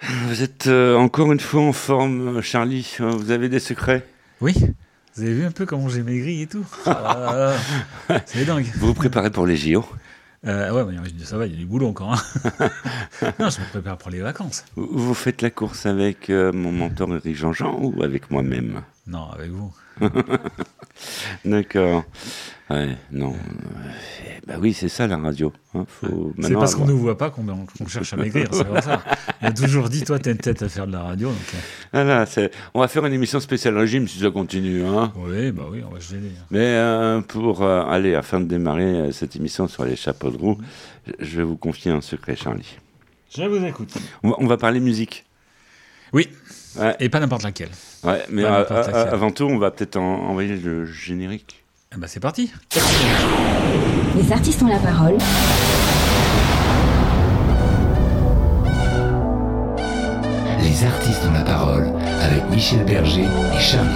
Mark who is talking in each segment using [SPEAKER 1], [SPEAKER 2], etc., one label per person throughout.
[SPEAKER 1] Vous êtes encore une fois en forme, Charlie. Vous avez des secrets?
[SPEAKER 2] Oui. Vous avez vu un peu comment j'ai maigri et tout. C'est dingue.
[SPEAKER 1] Vous vous préparez pour les JO?
[SPEAKER 2] Ouais, mais ça va, il y a du boulot encore. Hein. Non, je me prépare pour les vacances.
[SPEAKER 1] Vous faites la course avec mon mentor Eric Jean-Jean ou avec moi-même?
[SPEAKER 2] Non, avec vous.
[SPEAKER 1] D'accord. Ouais, non. Bah oui, c'est ça la radio. Hein,
[SPEAKER 2] c'est parce qu'on ne nous voit pas qu'on cherche à maigrir, c'est vrai ça. On a toujours dit, toi, t'as une tête à faire de la radio. Donc...
[SPEAKER 1] Voilà, on va faire une émission spéciale régime si ça continue. Hein.
[SPEAKER 2] Oui, on va se gêner.
[SPEAKER 1] Mais afin de démarrer cette émission sur les chapeaux de roue, je vais vous confier un secret, Charlie.
[SPEAKER 2] Je vous écoute.
[SPEAKER 1] On va parler musique.
[SPEAKER 2] Oui,
[SPEAKER 1] ouais.
[SPEAKER 2] Et pas n'importe laquelle.
[SPEAKER 1] Ouais, mais avant tout, on va peut-être envoyer le générique.
[SPEAKER 2] Eh ben c'est parti.
[SPEAKER 3] Les artistes ont la parole.
[SPEAKER 4] Les artistes ont la parole avec Michel Berger et Charlie.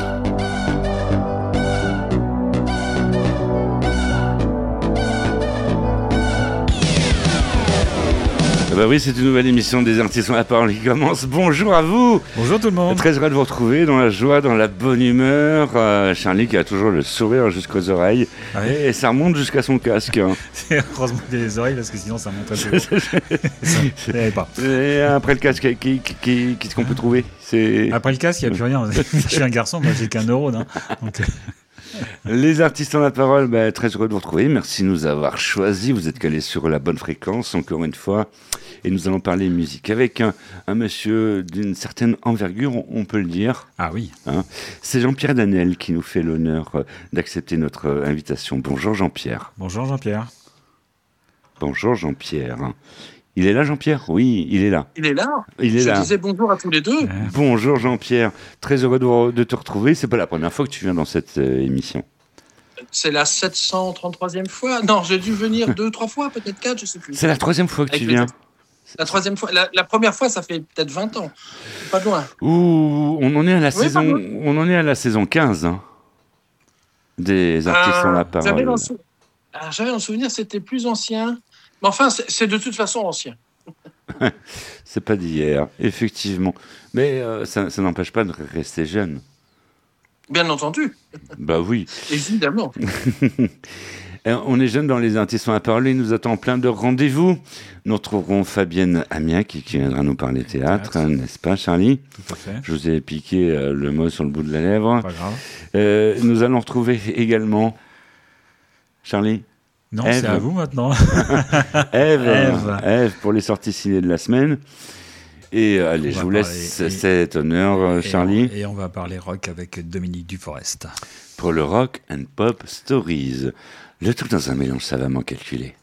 [SPEAKER 1] Bah oui, c'est une nouvelle émission des artistes ont la parole qui commence. Bonjour à vous.
[SPEAKER 2] Bonjour tout le monde.
[SPEAKER 1] Très heureux de vous retrouver dans la joie, dans la bonne humeur. Charlie qui a toujours le sourire jusqu'aux oreilles. Ouais. Et ça remonte jusqu'à son casque. Hein.
[SPEAKER 2] Heureusement qu'il y a les oreilles parce que sinon ça monte pas.
[SPEAKER 1] Et après le casque, qu'est-ce qu'on peut trouver?
[SPEAKER 2] Après le casque, il n'y a plus rien. Je suis un garçon, moi j'ai qu'un neurone. Hein. Donc...
[SPEAKER 1] Les artistes ont la parole, très heureux de vous retrouver. Merci de nous avoir choisis. Vous êtes calés sur la bonne fréquence, encore une fois. Et nous allons parler musique avec un monsieur d'une certaine envergure, on peut le dire.
[SPEAKER 2] Ah oui.
[SPEAKER 1] Hein, c'est Jean-Pierre Danel qui nous fait l'honneur d'accepter notre invitation. Bonjour Jean-Pierre.
[SPEAKER 2] Bonjour Jean-Pierre.
[SPEAKER 1] Bonjour Jean-Pierre. Il est là, Jean-Pierre? Oui, il est là.
[SPEAKER 5] Il est là.
[SPEAKER 1] Il est là.
[SPEAKER 5] Je disais bonjour à tous les deux.
[SPEAKER 1] Bonjour Jean-Pierre. Très heureux de te retrouver. C'est pas la première fois que tu viens dans cette émission.
[SPEAKER 5] C'est la 733e fois. Non, j'ai dû venir 2-3 fois, peut-être 4, je sais plus.
[SPEAKER 1] C'est la 3e fois que tu viens.
[SPEAKER 5] La 3e fois. La première fois, ça fait peut-être 20 ans. Pas de loin.
[SPEAKER 1] Ouh, on en est à la saison 15 hein, des artistes ont la parole.
[SPEAKER 5] J'avais un souvenir, c'était plus ancien. Mais enfin, c'est de toute façon ancien.
[SPEAKER 1] C'est pas d'hier, effectivement. Mais ça n'empêche pas de rester jeune.
[SPEAKER 5] Bien entendu.
[SPEAKER 1] Bah oui.
[SPEAKER 5] Évidemment.
[SPEAKER 1] On est jeunes dans les artistes ont la parole. Il nous attend plein de rendez-vous. Nous retrouverons Fabienne Amiac qui viendra nous parler théâtre. N'est-ce pas, Charlie?
[SPEAKER 2] Tout à fait.
[SPEAKER 1] Je vous ai piqué le mot sur le bout de la lèvre.
[SPEAKER 2] Pas grave.
[SPEAKER 1] Nous allons retrouver également Charlie.
[SPEAKER 2] Non,
[SPEAKER 1] Ève.
[SPEAKER 2] c'est à vous maintenant.
[SPEAKER 1] Ève, pour les sorties ciné de la semaine. Et allez, je vous laisse cet honneur, Charlie.
[SPEAKER 2] Et on va parler rock avec Dominique Duforest.
[SPEAKER 1] Pour le Rock and Pop Stories. Le tout dans un mélange savamment calculé.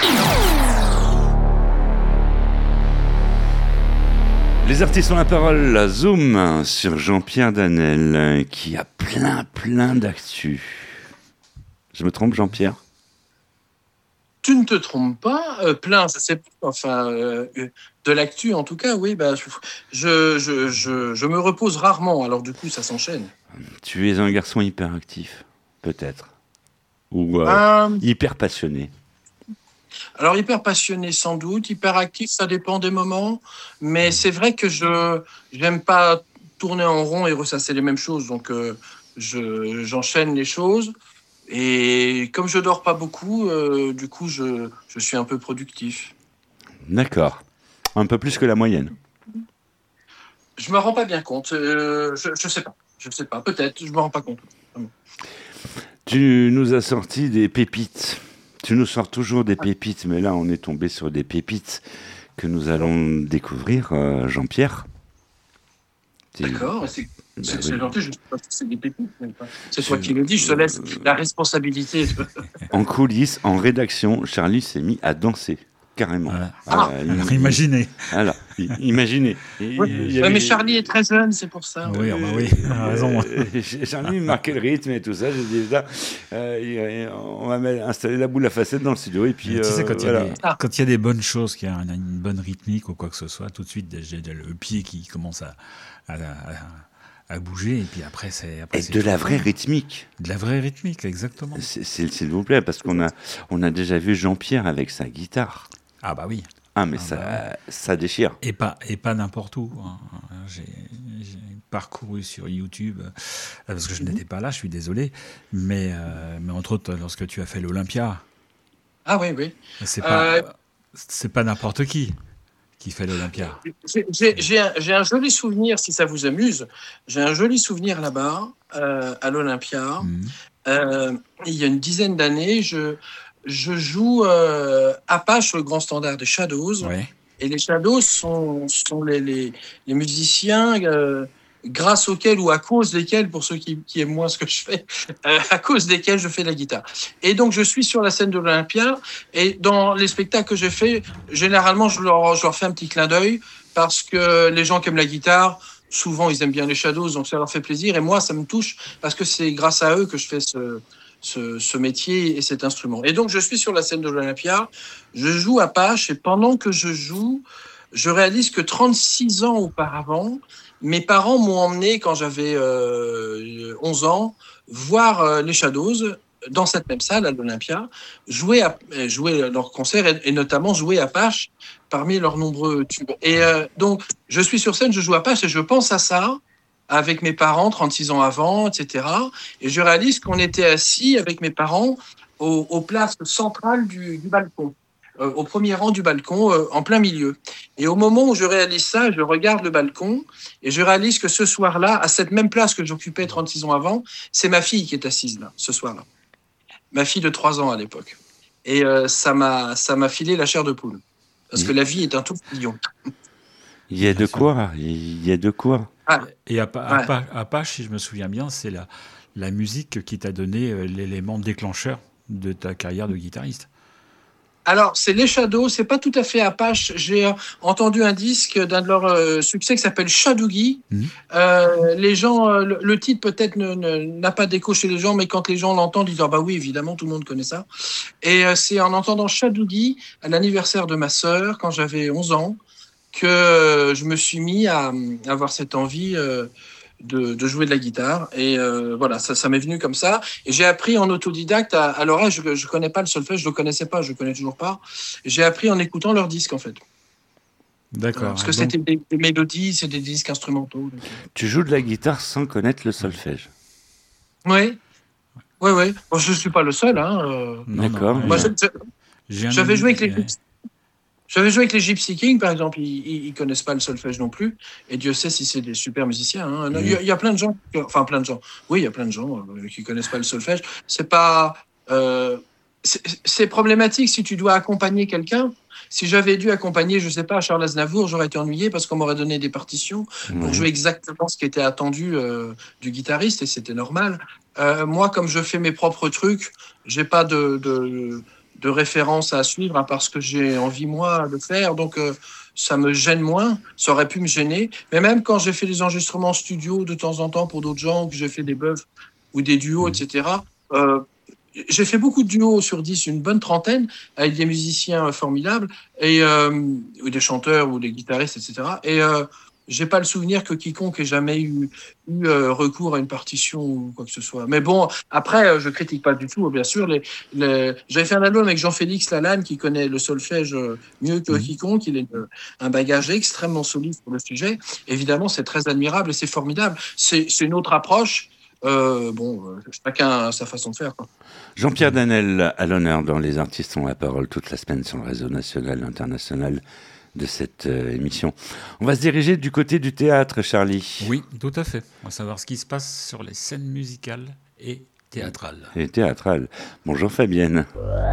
[SPEAKER 1] Les artistes ont la parole, la Zoom sur Jean-Pierre Danel, qui a plein d'actu. Je me trompe, Jean-Pierre?
[SPEAKER 5] Tu ne te trompes pas, plein, ça c'est enfin de l'actu en tout cas, oui. Je me repose rarement, alors du coup ça s'enchaîne.
[SPEAKER 1] Tu es un garçon hyperactif, peut-être, ou hyper passionné.
[SPEAKER 5] Alors hyper passionné sans doute, hyper actif, ça dépend des moments, mais c'est vrai que je n'aime pas tourner en rond et ressasser les mêmes choses, donc j'enchaîne les choses. Et comme je dors pas beaucoup, du coup, je suis un peu productif.
[SPEAKER 1] D'accord. Un peu plus que la moyenne.
[SPEAKER 5] Je me rends pas bien compte. Je sais pas. Je sais pas. Peut-être. Je me rends pas compte.
[SPEAKER 1] Tu nous as sorti des pépites. Tu nous sors toujours des pépites, mais là, on est tombé sur des pépites que nous allons découvrir, Jean-Pierre.
[SPEAKER 5] D'accord. C'est gentil, je ne sais pas si c'est des pépites. C'est toi qui le dis, je te laisse la responsabilité.
[SPEAKER 1] En coulisses, en rédaction, Charlie s'est mis à danser, carrément.
[SPEAKER 2] Alors, imaginez.
[SPEAKER 1] Alors, imaginez.
[SPEAKER 5] Mais Charlie est très jeune, c'est pour ça.
[SPEAKER 2] Oui, oui, on a raison.
[SPEAKER 1] Charlie marquait le rythme et tout ça. J'ai dit, là, on va installer la boule à facettes dans le studio. Et puis,
[SPEAKER 2] tu sais, quand il y a des bonnes choses, qu'il y a une bonne rythmique ou quoi que ce soit, tout de suite, j'ai le pied qui commence à bouger, et puis après c'est
[SPEAKER 1] de la vraie rythmique.
[SPEAKER 2] De la vraie rythmique, exactement.
[SPEAKER 1] S'il vous plaît, parce qu'on a déjà vu Jean-Pierre avec sa guitare.
[SPEAKER 2] Ah bah oui.
[SPEAKER 1] Ah, mais
[SPEAKER 2] Ah
[SPEAKER 1] ça déchire.
[SPEAKER 2] Et pas n'importe où. Hein. J'ai parcouru sur YouTube, parce que je n'étais pas là, je suis désolé, mais entre autres, lorsque tu as fait l'Olympia,
[SPEAKER 5] Ah oui.
[SPEAKER 2] c'est pas n'importe qui fait l'Olympia.
[SPEAKER 5] J'ai un joli souvenir, si ça vous amuse. J'ai un joli souvenir là-bas, à l'Olympia. Il y a une dizaine d'années, je joue Apache, le grand standard des Shadows.
[SPEAKER 2] Ouais.
[SPEAKER 5] Et les Shadows sont les musiciens grâce auxquels ou à cause desquels, pour ceux qui aiment moins ce que je fais, à cause desquels je fais de la guitare. Et donc, je suis sur la scène de l'Olympia, et dans les spectacles que j'ai faits, généralement, je leur fais un petit clin d'œil, parce que les gens qui aiment la guitare, souvent, ils aiment bien les Shadows, donc ça leur fait plaisir. Et moi, ça me touche, parce que c'est grâce à eux que je fais ce métier et cet instrument. Et donc, je suis sur la scène de l'Olympia, je joue Apache, et pendant que je joue, je réalise que 36 ans auparavant, mes parents m'ont emmené, quand j'avais 11 ans, voir les Shadows dans cette même salle à l'Olympia, jouer leur concert et notamment jouer Apache parmi leurs nombreux tubes. Et donc, je suis sur scène, je joue Apache et je pense à ça avec mes parents 36 ans avant, etc. Et je réalise qu'on était assis avec mes parents aux places centrales du balcon. Au premier rang du balcon, en plein milieu. Et au moment où je réalise ça, je regarde le balcon et je réalise que ce soir-là, à cette même place que j'occupais 36 ans avant, c'est ma fille qui est assise là, ce soir-là. Ma fille de 3 ans à l'époque. Et ça m'a filé la chair de poule. Parce que la vie est un tout million.
[SPEAKER 1] Il y a de quoi.
[SPEAKER 2] Et Apache, si je me souviens bien, c'est la musique qui t'a donné l'élément déclencheur de ta carrière de guitariste.
[SPEAKER 5] Alors, c'est les Shadows, c'est pas tout à fait Apache. J'ai entendu un disque d'un de leurs succès qui s'appelle Shadoogie. Les gens, le titre peut-être n'a pas d'écho chez les gens, mais quand les gens l'entendent, ils disent « Ah bah oui, évidemment, tout le monde connaît ça ». Et c'est en entendant Shadoogie, à l'anniversaire de ma sœur, quand j'avais 11 ans, que je me suis mis à avoir cette envie de jouer de la guitare. Et voilà, ça m'est venu comme ça. Et j'ai appris en autodidacte à l'oreille. Je connais pas le solfège, je le connaissais pas, je le connais toujours pas. J'ai appris en écoutant leurs disques, en fait.
[SPEAKER 2] D'accord.
[SPEAKER 5] Parce que c'était des mélodies, c'est des disques instrumentaux. Donc...
[SPEAKER 1] Tu joues de la guitare sans connaître le solfège.
[SPEAKER 5] Oui. Bon, je suis pas le seul.
[SPEAKER 1] D'accord.
[SPEAKER 5] Moi, j'avais joué avec les... J'avais joué avec les Gypsy Kings, par exemple, ils connaissent pas le solfège non plus, et Dieu sait si c'est des super musiciens. Hein. Il y a plein de gens, oui, il y a plein de gens qui connaissent pas le solfège. C'est pas, c'est problématique si tu dois accompagner quelqu'un. Si j'avais dû accompagner, je sais pas, Charles Aznavour, j'aurais été ennuyé parce qu'on m'aurait donné des partitions pour jouer exactement ce qui était attendu du guitariste, et c'était normal. Moi, comme je fais mes propres trucs, j'ai pas de référence à suivre, à part ce que j'ai envie, moi, de faire. Donc, ça me gêne moins. Ça aurait pu me gêner. Mais même quand j'ai fait des enregistrements en studio de temps en temps pour d'autres gens, que j'ai fait des bœufs ou des duos, etc., j'ai fait beaucoup de duos sur 10, une bonne trentaine, avec des musiciens formidables, ou des chanteurs ou des guitaristes, etc. Et j'ai pas le souvenir que quiconque ait jamais eu recours à une partition ou quoi que ce soit. Mais bon, après, je critique pas du tout, bien sûr. J'avais fait un album avec Jean-Félix Lalanne, qui connaît le solfège mieux que quiconque. Il a un bagage extrêmement solide pour le sujet. Évidemment, c'est très admirable et c'est formidable. C'est une autre approche. Chacun a sa façon de faire, quoi.
[SPEAKER 1] Jean-Pierre Danel à l'honneur dans Les Artistes ont la parole toute la semaine sur le réseau national et international de cette émission. On va se diriger du côté du théâtre, Charlie.
[SPEAKER 2] Oui, tout à fait. On va savoir ce qui se passe sur les scènes musicales et théâtrales.
[SPEAKER 1] Bonjour Fabienne.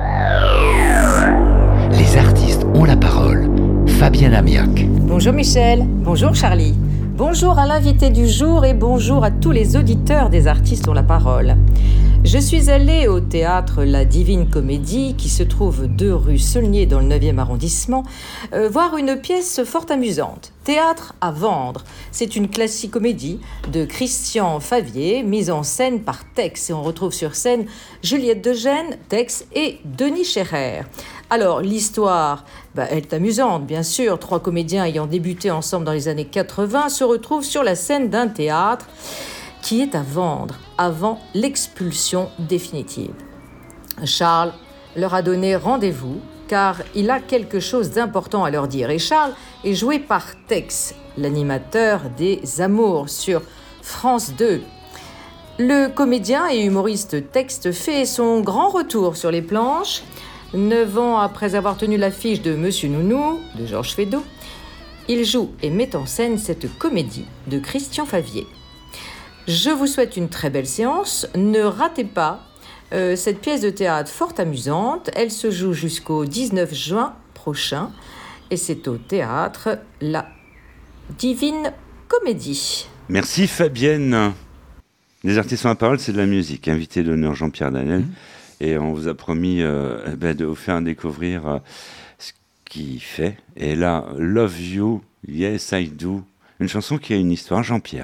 [SPEAKER 4] Les artistes ont la parole. Fabienne Amiac.
[SPEAKER 6] Bonjour Michel, bonjour Charlie. Bonjour à l'invité du jour et bonjour à tous les auditeurs des Artistes ont la parole. Je suis allée au théâtre La Divine Comédie, qui se trouve 2 rue Saulnier dans le 9e arrondissement, voir une pièce fort amusante. Théâtre à vendre. C'est une classique comédie de Christian Favier, mise en scène par Tex. Et on retrouve sur scène Juliette de Gênes, Tex et Denis Scherrer. Alors, l'histoire, elle est amusante, bien sûr. 3 comédiens ayant débuté ensemble dans les années 80 se retrouvent sur la scène d'un théâtre qui est à vendre avant l'expulsion définitive. Charles leur a donné rendez-vous car il a quelque chose d'important à leur dire. Et Charles est joué par Tex, l'animateur des Amours sur France 2. Le comédien et humoriste Tex fait son grand retour sur les planches. 9 ans après avoir tenu l'affiche de Monsieur Nounou, de Georges Feydeau, il joue et met en scène cette comédie de Christian Favier. Je vous souhaite une très belle séance. Ne ratez pas cette pièce de théâtre fort amusante. Elle se joue jusqu'au 19 juin prochain et c'est au théâtre La Divine Comédie.
[SPEAKER 1] Merci Fabienne. Les artistes en parole, c'est de la musique. Invité d'honneur Jean-Pierre Danel. Et on vous a promis de vous faire découvrir ce qu'il fait. Et là, Love You, Yes I Do, une chanson qui a une histoire, Jean-Pierre.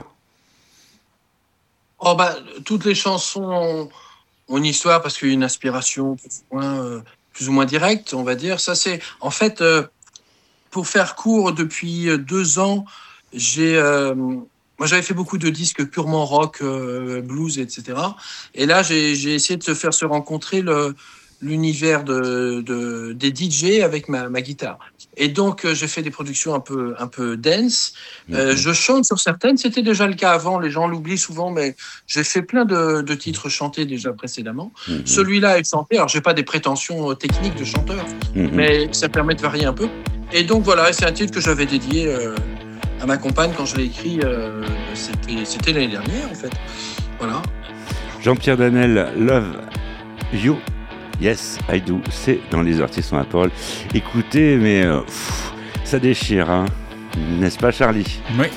[SPEAKER 5] Toutes les chansons ont une histoire parce qu'il y a une inspiration plus ou moins directe, on va dire. Ça, c'est en fait, pour faire court, depuis 2 ans, moi, j'avais fait beaucoup de disques purement rock, blues, etc. Et là, j'ai essayé de faire se rencontrer l'univers des DJ avec ma guitare. Et donc, j'ai fait des productions un peu dance. Je chante sur certaines. C'était déjà le cas avant. Les gens l'oublient souvent, mais j'ai fait plein de titres chantés déjà précédemment. Celui-là est chanté. Alors, j'ai pas des prétentions techniques de chanteur, mais ça permet de varier un peu. Et donc, voilà, c'est un titre que j'avais dédié à ma compagne quand je l'ai écrit. C'était l'année dernière, en fait. Voilà.
[SPEAKER 1] Jean-Pierre Danel, Love You. Yes, I do. C'est dans Les Artistes ont la parole. Écoutez, mais ça déchire, hein. N'est-ce pas, Charlie?
[SPEAKER 2] Oui.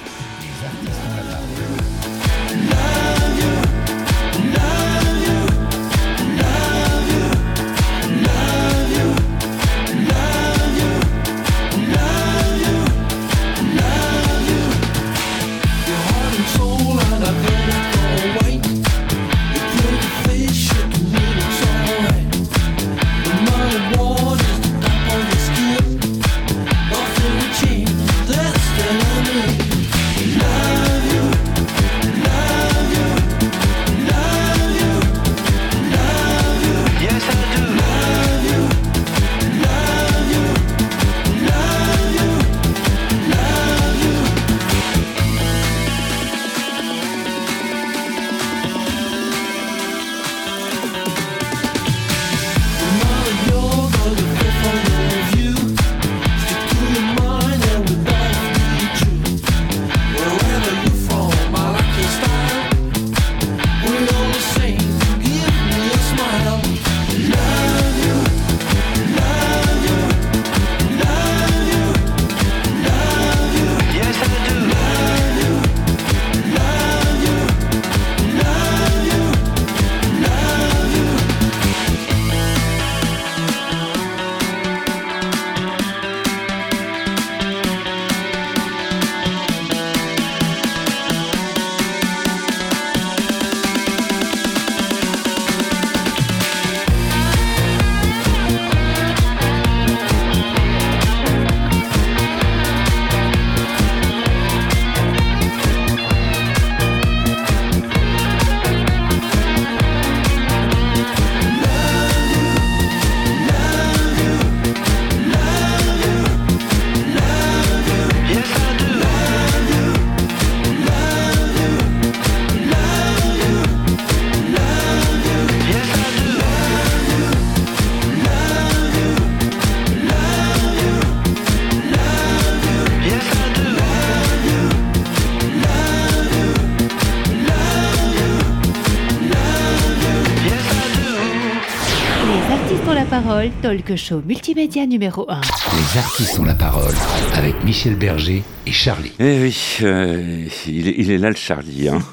[SPEAKER 7] Talk show multimédia numéro 1.
[SPEAKER 4] Les artistes ont la parole avec Michel Berger et Charlie.
[SPEAKER 1] Eh oui, il est là le Charlie. Hein.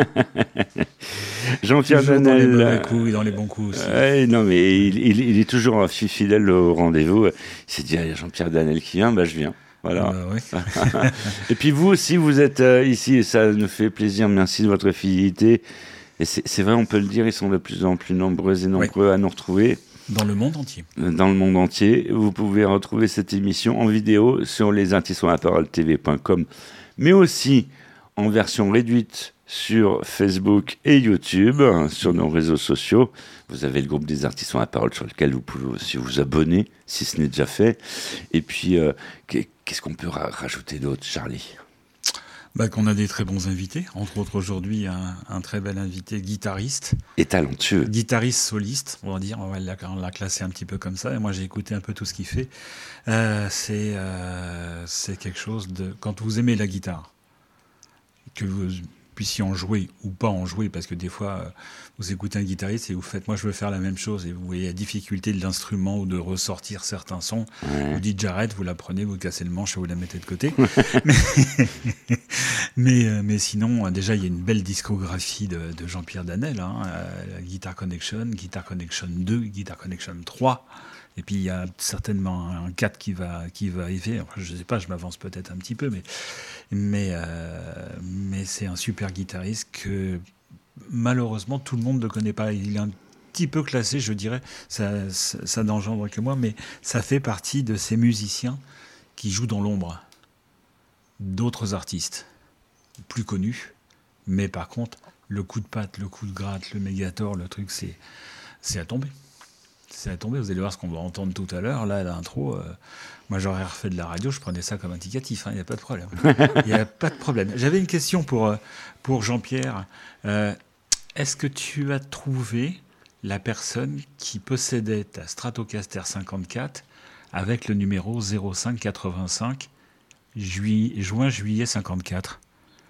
[SPEAKER 1] Jean-Pierre Danel.
[SPEAKER 2] Dans les mauvais coups et dans les bons coups aussi.
[SPEAKER 1] Non, mais il est toujours fidèle au rendez-vous. Il s'est dit, Jean-Pierre Danel qui vient, je viens. Voilà.
[SPEAKER 2] Ouais.
[SPEAKER 1] Et puis vous aussi, vous êtes ici et ça nous fait plaisir. Merci de votre fidélité. Et c'est vrai, on peut le dire, ils sont de plus en plus nombreux et nombreux à nous retrouver.
[SPEAKER 2] Dans le monde entier.
[SPEAKER 1] Dans le monde entier. Vous pouvez retrouver cette émission en vidéo sur lesartistonslaparole.tv.com, mais aussi en version réduite sur Facebook et YouTube, sur nos réseaux sociaux. Vous avez le groupe des artistes ont la parole sur lequel vous pouvez aussi vous abonner, si ce n'est déjà fait. Et puis, qu'est-ce qu'on peut rajouter d'autre, Charlie ?
[SPEAKER 2] Qu'on a des très bons invités, entre autres aujourd'hui un très bel invité guitariste.
[SPEAKER 1] Et talentueux.
[SPEAKER 2] Guitariste soliste, on va dire, on l'a classé un petit peu comme ça, et moi j'ai écouté un peu tout ce qu'il fait. C'est quelque chose de... Quand vous aimez la guitare, que vous puissiez en jouer ou pas en jouer, parce que des fois vous écoutez un guitariste et vous faites moi je veux faire la même chose et vous voyez la difficulté de l'instrument ou de ressortir certains sons, vous dites j'arrête, vous la prenez, vous cassez le manche et vous la mettez de côté. mais sinon déjà il y a une belle discographie de Jean-Pierre Danel, Guitar Connection 2, Guitar Connection 3. Et puis il y a certainement un 4 qui va arriver. Enfin, je sais pas, je m'avance peut-être un petit peu, mais c'est un super guitariste que malheureusement tout le monde ne connaît pas. Il est un petit peu classé, je dirais. Ça n'engendre que moi, mais ça fait partie de ces musiciens qui jouent dans l'ombre d'autres artistes plus connus. Mais par contre, le coup de patte, le coup de gratte, le mégator, le truc, c'est à tomber. C'est à tomber, vous allez voir ce qu'on va entendre tout à l'heure. Là, l'intro, moi j'aurais refait de la radio, je prenais ça comme indicatif, il n'y a pas de problème. Il n'y a pas de problème. J'avais une question pour Jean-Pierre. Est-ce que tu as trouvé la personne qui possédait ta Stratocaster 54 avec le numéro 0585 juin-juillet 54 ?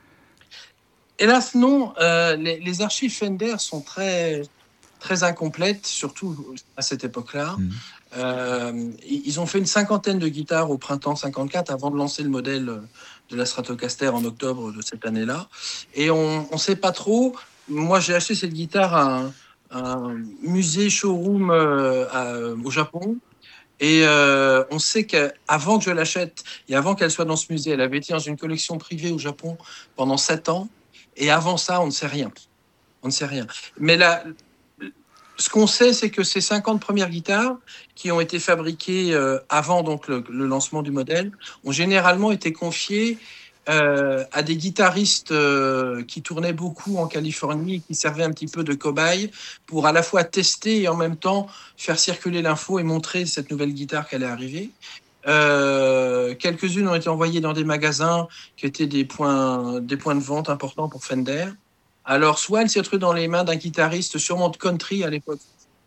[SPEAKER 5] Hélas, non. Les archives Fender sont très incomplètes, surtout à cette époque-là. Ils ont fait une 50aine de guitares au printemps 54 avant de lancer le modèle de la Stratocaster en octobre de cette année-là. Et on ne sait pas trop. Moi, j'ai acheté cette guitare à un musée showroom au Japon. Et on sait qu'avant que je l'achète et avant qu'elle soit dans ce musée, elle avait été dans une collection privée au Japon pendant 7 ans. Et avant ça, on ne sait rien. On ne sait rien. Mais là, ce qu'on sait, c'est que ces 50 premières guitares qui ont été fabriquées avant donc le lancement du modèle ont généralement été confiées à des guitaristes qui tournaient beaucoup en Californie et qui servaient un petit peu de cobaye pour à la fois tester et en même temps faire circuler l'info et montrer cette nouvelle guitare qu'elle est arrivée. Quelques-unes ont été envoyées dans des magasins qui étaient des points de vente importants pour Fender. Alors, soit elle s'est retrouvée dans les mains d'un guitariste, sûrement de country à l'époque,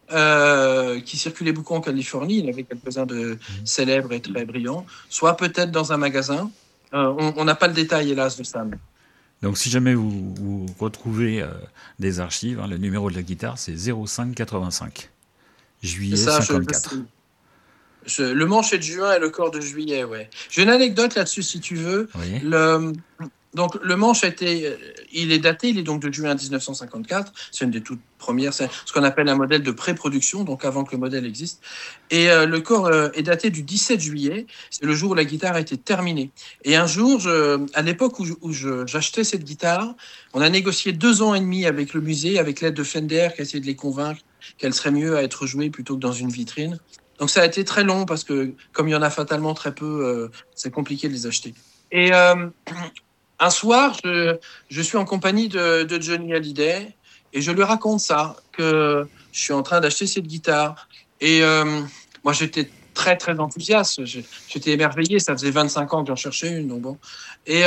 [SPEAKER 5] qui circulait beaucoup en Californie. Il avait quelques-uns de célèbres et très brillants. Soit peut-être dans un magasin. On n'a pas le détail, hélas, de ça.
[SPEAKER 2] Donc, si jamais vous retrouvez des archives, le numéro de la guitare, c'est 0585, juillet 54.
[SPEAKER 5] Le manche est de juin et le corps de juillet, ouais. J'ai une anecdote là-dessus, si tu veux.
[SPEAKER 2] Oui.
[SPEAKER 5] Donc, le manche il est daté, il est donc de juin 1954. C'est une des toutes premières, c'est ce qu'on appelle un modèle de pré-production, donc avant que le modèle existe. Et le corps est daté du 17 juillet. C'est le jour où la guitare a été terminée. Et un jour, à l'époque où j'achetais cette guitare, on a négocié 2 ans et demi avec le musée, avec l'aide de Fender, qui a essayé de les convaincre qu'elle serait mieux à être jouée plutôt que dans une vitrine. Donc ça a été très long parce que comme il y en a fatalement très peu, c'est compliqué de les acheter. Et un soir, je suis en compagnie de Johnny Hallyday et je lui raconte ça, que je suis en train d'acheter cette guitare. Et moi, j'étais très, très enthousiaste. J'étais émerveillé. Ça faisait 25 ans que j'en cherchais une. Donc bon. Et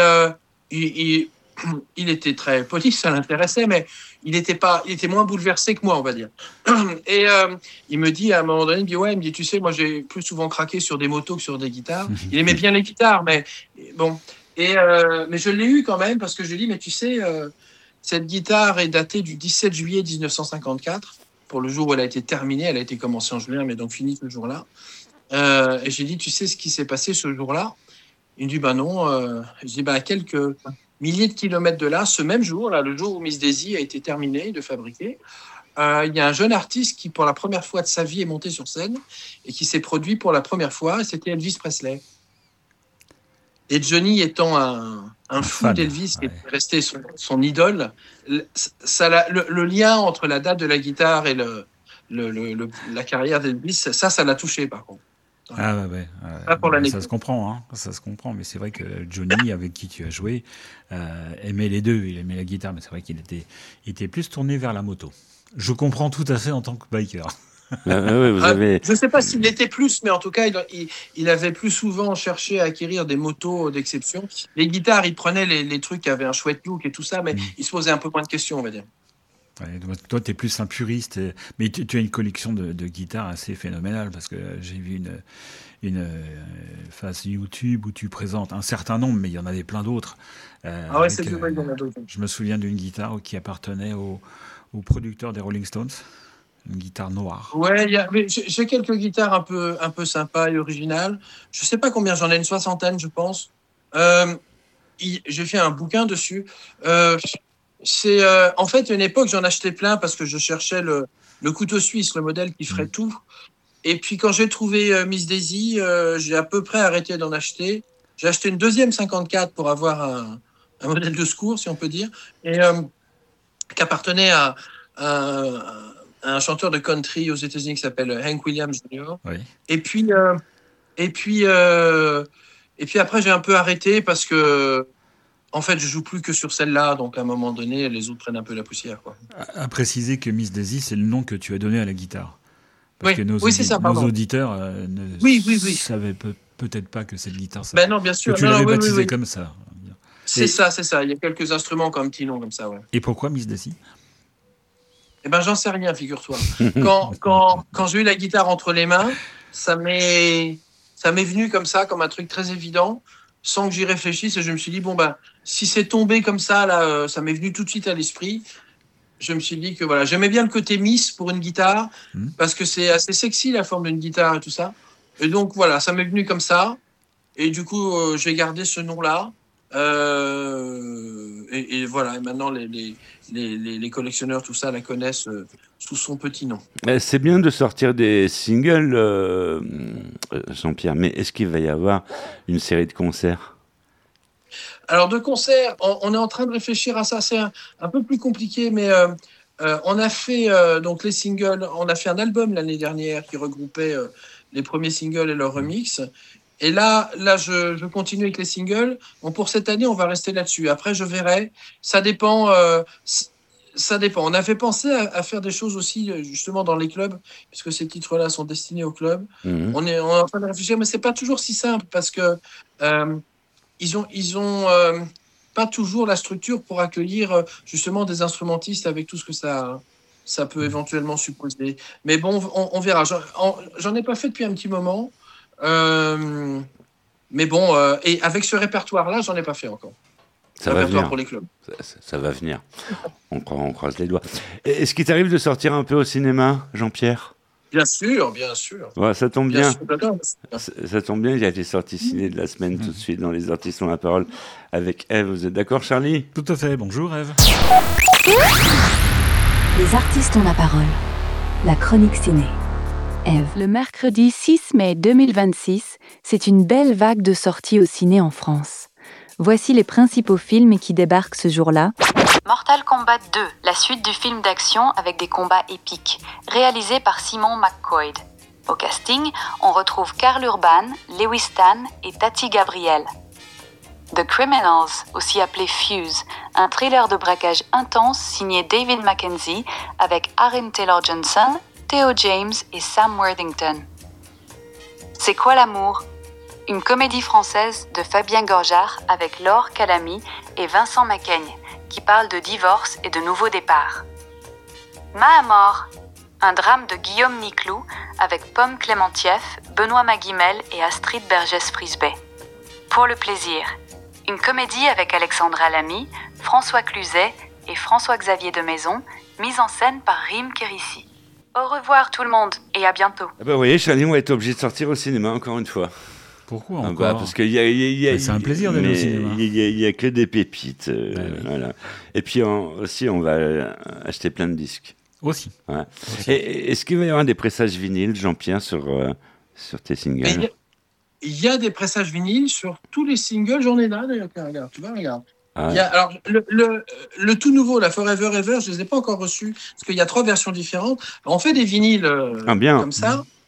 [SPEAKER 5] il était très poli, ça l'intéressait, mais il était moins bouleversé que moi, on va dire. Et il me dit à un moment donné, il me dit, tu sais, moi j'ai plus souvent craqué sur des motos que sur des guitares. Il aimait bien les guitares, mais bon. Mais je l'ai eu quand même parce que je lui ai dit, mais tu sais, cette guitare est datée du 17 juillet 1954 pour le jour où elle a été terminée. Elle a été commencée en juin, mais donc finie ce jour-là. Et j'ai dit, tu sais ce qui s'est passé ce jour-là? Il me dit, non. Je dis, à quelques milliers de kilomètres de là, ce même jour, là, le jour où Miss Daisy a été terminée de fabriquer, il y a un jeune artiste qui, pour la première fois de sa vie, est monté sur scène et qui s'est produit pour la première fois, et c'était Elvis Presley. Et Johnny étant un fou d'Elvis, qui est resté son idole, le lien entre la date de la guitare et la carrière d'Elvis, ça l'a touché par contre.
[SPEAKER 2] Ah ouais.
[SPEAKER 5] Pas pour l'année.
[SPEAKER 2] Ça se comprend, hein. Ça se comprend. Mais c'est vrai que Johnny, avec qui tu as joué, aimait les deux. Il aimait la guitare, mais c'est vrai qu'il était plus tourné vers la moto. Je comprends tout à fait en tant que biker.
[SPEAKER 5] Je ne sais pas s'il était plus, mais en tout cas, il avait plus souvent cherché à acquérir des motos d'exception. Les guitares, il prenait les trucs qui avaient un chouette look et tout ça, mais il se posait un peu moins de questions, on va dire.
[SPEAKER 2] Ouais, toi, tu es plus un puriste, mais tu as une collection de guitares assez phénoménale, parce que j'ai vu une face YouTube où tu présentes un certain nombre, mais il y en avait plein d'autres.
[SPEAKER 5] C'est vrai, il y en a d'autres.
[SPEAKER 2] Je me souviens d'une guitare qui appartenait au producteur des Rolling Stones, une guitare noire.
[SPEAKER 5] Ouais, j'ai quelques guitares un peu sympas et originales. Je ne sais pas combien, j'en ai une 60aine, je pense. J'ai fait un bouquin dessus. C'est en fait une époque, j'en achetais plein parce que je cherchais le couteau suisse, le modèle qui ferait tout. Et puis quand j'ai trouvé Miss Daisy, j'ai à peu près arrêté d'en acheter. J'ai acheté une deuxième 54 pour avoir un modèle de secours, si on peut dire, et qui appartenait à un chanteur de country aux États-Unis qui s'appelle Hank Williams Jr.
[SPEAKER 2] Oui.
[SPEAKER 5] Et puis après j'ai un peu arrêté parce que en fait, je joue plus que sur celle-là, donc à un moment donné, les autres prennent un peu la poussière, quoi.
[SPEAKER 2] À préciser que Miss Daisy, c'est le nom que tu as donné à la guitare. Parce que nos auditeurs ne savaient peut-être pas que cette guitare, ça.
[SPEAKER 5] Non, bien sûr.
[SPEAKER 2] Que tu l'avais baptisée comme ça.
[SPEAKER 5] C'est ça. Il y a quelques instruments qui ont un petit nom comme ça, ouais.
[SPEAKER 2] Et pourquoi Miss Daisy ?
[SPEAKER 5] J'en sais rien, figure-toi. Quand j'ai eu la guitare entre les mains, ça m'est venu comme ça, comme un truc très évident, sans que j'y réfléchisse, et je me suis dit, si c'est tombé comme ça, là, ça m'est venu tout de suite à l'esprit. Je me suis dit que voilà, j'aimais bien le côté Miss pour une guitare, parce que c'est assez sexy la forme d'une guitare et tout ça. Et donc voilà, ça m'est venu comme ça. Et du coup, j'ai gardé ce nom-là. Et voilà, et maintenant les collectionneurs, tout ça, la connaissent sous son petit nom.
[SPEAKER 1] C'est bien de sortir des singles, Jean-Pierre, mais est-ce qu'il va y avoir une série de concerts ?
[SPEAKER 5] Alors, de concerts, on est en train de réfléchir à ça. C'est un peu plus compliqué, mais on a fait donc les singles. On a fait un album l'année dernière qui regroupait les premiers singles et leurs remixes. Et là, je continue avec les singles. Bon, pour cette année, on va rester là-dessus. Après, je verrai. Ça dépend. Ça dépend. On avait pensé à faire des choses aussi, justement, dans les clubs, puisque ces titres-là sont destinés aux clubs. On est en train de réfléchir, mais c'est pas toujours si simple parce que ils ont pas toujours la structure pour accueillir justement des instrumentistes avec tout ce que ça peut éventuellement supposer. Mais bon, on verra. J'en ai pas fait depuis un petit moment. Mais bon, et avec ce répertoire-là, j'en ai pas fait encore.
[SPEAKER 1] Ça va venir.
[SPEAKER 5] Pour les clubs.
[SPEAKER 1] Ça va venir. On croise les doigts. Est-ce qu'il t'arrive de sortir un peu au cinéma, Jean-Pierre ?
[SPEAKER 5] Bien sûr.
[SPEAKER 1] Ouais, ça tombe bien.
[SPEAKER 5] Ça
[SPEAKER 1] tombe bien, il y a des sorties ciné de la semaine tout de suite dans Les Artistes ont la parole avec Ève. Vous êtes d'accord, Charlie ?
[SPEAKER 2] Tout à fait. Bonjour, Ève.
[SPEAKER 3] Les Artistes ont la parole. La chronique ciné. Ève.
[SPEAKER 7] Le mercredi 6 mai 2026, c'est une belle vague de sorties au ciné en France. Voici les principaux films qui débarquent ce jour-là.
[SPEAKER 8] Mortal Kombat 2, la suite du film d'action avec des combats épiques, réalisé par Simon McQuoid. Au casting, on retrouve Karl Urban, Lewis Tan et Tati Gabriel. The Criminals, aussi appelé Fuse, un thriller de braquage intense signé David Mackenzie avec Aaron Taylor-Johnson, Theo James et Sam Worthington. C'est quoi l'amour ? Une comédie française de Fabien Gorjard avec Laure Calamy et Vincent Macaigne, qui parle de divorce et de nouveau départ. Mahamor, un drame de Guillaume Niclou avec Pomme Clémentieff, Benoît Magimel et Astrid Bergès-Frisbet. Pour le plaisir, une comédie avec Alexandra Lamy, François Cluzet et François-Xavier de Maison, mise en scène par Rim Kérissi. Au revoir tout le monde et à bientôt.
[SPEAKER 1] Vous voyez, Charlie, on va être obligé de sortir au cinéma encore une fois.
[SPEAKER 2] Pourquoi encore ?
[SPEAKER 1] Parce qu'il y a
[SPEAKER 2] c'est un plaisir d'aller au cinéma.
[SPEAKER 1] Il y a que des pépites. Voilà. Et puis aussi, on va acheter plein de disques.
[SPEAKER 2] Aussi.
[SPEAKER 1] Ouais. Et est-ce qu'il va y avoir des pressages vinyles, Jean-Pierre, sur tes singles ?
[SPEAKER 5] Il y a des pressages vinyles sur tous les singles. J'en ai là, d'ailleurs. Regarde, tu vois, regarde.
[SPEAKER 1] Ah.
[SPEAKER 5] Alors, le tout nouveau, la Forever Ever, je ne les ai pas encore reçus, parce qu'il y a 3 versions différentes. On fait des vinyles comme ça.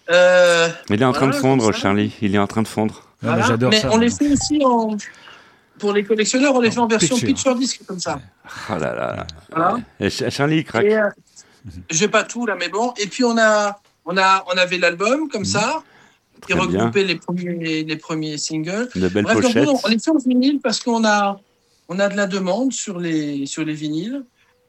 [SPEAKER 1] Il est en train de fondre,
[SPEAKER 5] ça.
[SPEAKER 1] Charlie. Il est en train de fondre.
[SPEAKER 2] Non, mais j'adore
[SPEAKER 5] mais
[SPEAKER 2] ça.
[SPEAKER 5] on les fait aussi pour les collectionneurs, on les fait en version
[SPEAKER 2] picture.
[SPEAKER 5] picture disc comme ça.
[SPEAKER 1] Oh là là.
[SPEAKER 5] Voilà.
[SPEAKER 1] Et Charlie, il craque.
[SPEAKER 5] Et, j'ai pas tout là, mais bon. Et puis on avait l'album comme ça, qui
[SPEAKER 1] Très bien.
[SPEAKER 5] regroupait les premiers singles.
[SPEAKER 1] De belles
[SPEAKER 5] Bref,
[SPEAKER 1] pochettes.
[SPEAKER 5] on les fait en vinyle parce qu'on a de la demande sur les vinyles.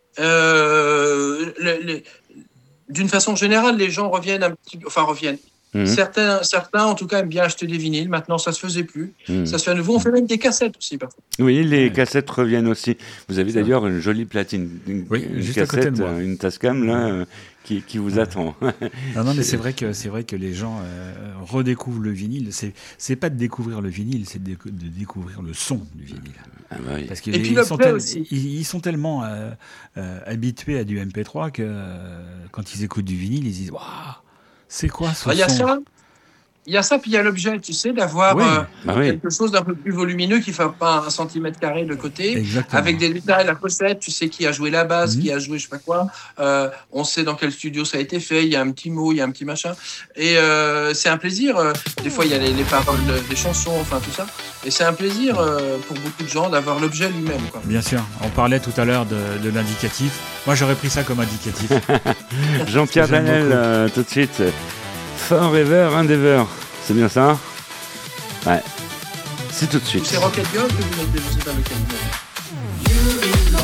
[SPEAKER 5] D'une façon générale, les gens reviennent reviennent.
[SPEAKER 1] Mhm.
[SPEAKER 5] Certains, en tout cas, aiment bien acheter des vinyles. Maintenant, ça se faisait plus.
[SPEAKER 1] Mhm.
[SPEAKER 5] Ça se fait à nouveau. On fait même des cassettes aussi, parfois.
[SPEAKER 1] Oui, les cassettes reviennent aussi. Vous avez d'ailleurs une jolie platine, une
[SPEAKER 2] juste à côté de
[SPEAKER 1] cassette,
[SPEAKER 2] moi.
[SPEAKER 1] une Tascam là, qui vous attend.
[SPEAKER 2] Non, mais c'est vrai que les gens redécouvrent le vinyle. C'est pas de découvrir le vinyle, c'est de découvrir le son du vinyle.
[SPEAKER 1] Ah bah oui.
[SPEAKER 2] Parce que
[SPEAKER 5] Et puis l'objet aussi.
[SPEAKER 2] ils sont tellement habitués à du MP3 que quand ils écoutent du vinyle, ils disent waouh, c'est quoi ce
[SPEAKER 5] Il y a
[SPEAKER 2] son
[SPEAKER 5] ça. Il y a ça, puis il y a l'objet, tu sais, d'avoir
[SPEAKER 2] Oui.
[SPEAKER 1] Bah oui.
[SPEAKER 5] quelque chose d'un peu plus volumineux qui ne fait pas 1 centimètre carré de côté,
[SPEAKER 2] Exactement.
[SPEAKER 5] avec des détails, la pochette, tu sais qui a joué la basse,
[SPEAKER 2] Mhm.
[SPEAKER 5] qui a joué je sais pas quoi, on sait dans quel studio ça a été fait, il y a un petit mot, il y a un petit machin, et c'est un plaisir, des fois il y a les paroles des chansons, enfin tout ça, et c'est un plaisir pour beaucoup de gens d'avoir l'objet lui-même, quoi.
[SPEAKER 2] Bien sûr, on parlait tout à l'heure de l'indicatif. Moi, j'aurais pris ça comme indicatif.
[SPEAKER 1] Jean-Pierre
[SPEAKER 2] J'aime
[SPEAKER 1] Danel,
[SPEAKER 2] beaucoup.
[SPEAKER 1] tout de suite. Forever and Ever. C'est bien ça? Ouais. C'est tout de
[SPEAKER 5] Ou
[SPEAKER 1] suite.
[SPEAKER 5] c'est Rocket Girl que vous mettez, je sais pas lequel vous mettez.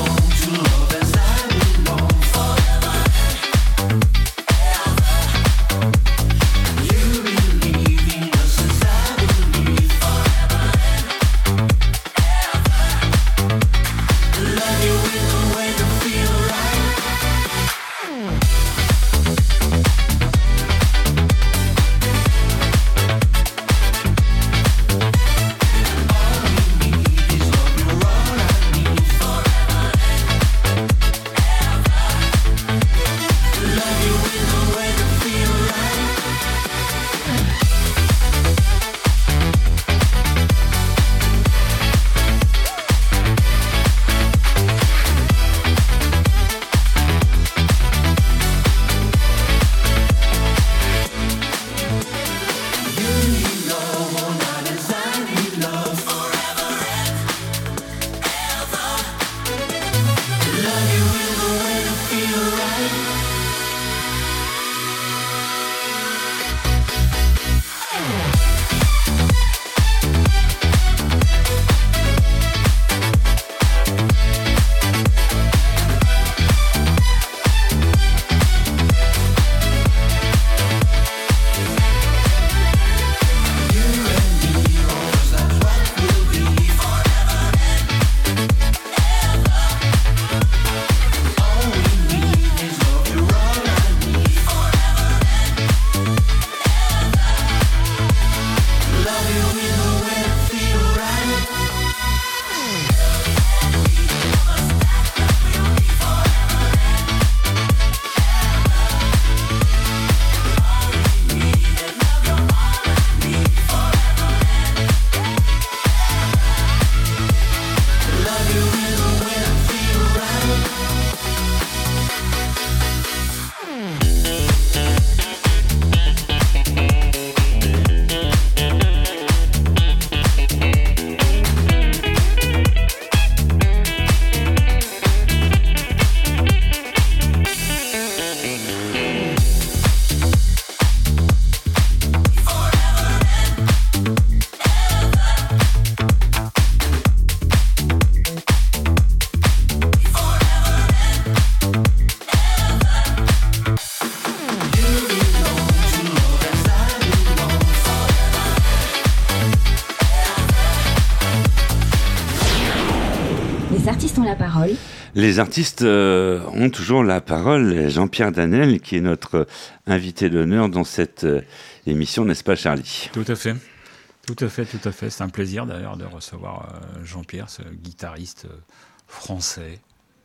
[SPEAKER 3] Les artistes ont la parole.
[SPEAKER 1] Les artistes ont toujours la parole. Jean-Pierre Danel, qui est notre invité d'honneur dans cette émission, n'est-ce pas, Charlie?
[SPEAKER 2] Tout à fait. Tout à fait, tout à fait. C'est un plaisir d'ailleurs de recevoir Jean-Pierre, ce guitariste français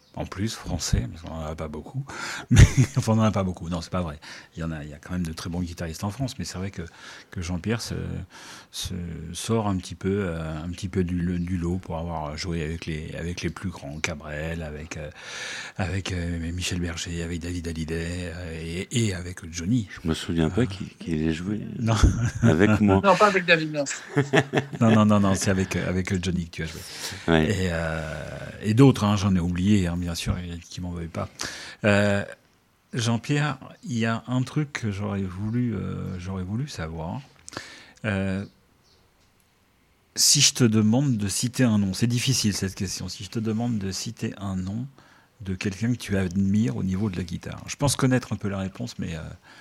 [SPEAKER 2] En plus, français, parce qu'on n'en a pas beaucoup. Mais, enfin, on n'en a pas beaucoup. Non, c'est pas vrai. Il y a quand même de très bons guitaristes en France, mais c'est vrai que Jean-Pierre se sort un petit peu du lot pour avoir joué avec les plus grands, Cabrel, avec Michel Berger, avec David Hallyday et avec Johnny.
[SPEAKER 1] Je me souviens pas qu'il ait joué
[SPEAKER 2] Non.
[SPEAKER 1] avec moi.
[SPEAKER 5] Non, pas avec David, non.
[SPEAKER 2] Non, c'est avec Johnny que tu as joué.
[SPEAKER 1] Ouais.
[SPEAKER 2] Et d'autres, hein, j'en ai oublié, hein, bien sûr, et qui m'en veuillent pas. Jean-Pierre, il y a un truc que j'aurais voulu savoir. Si je te demande de citer un nom, c'est difficile cette question. Si je te demande de citer un nom de quelqu'un que tu admires au niveau de la guitare, je pense connaître un peu la réponse, mais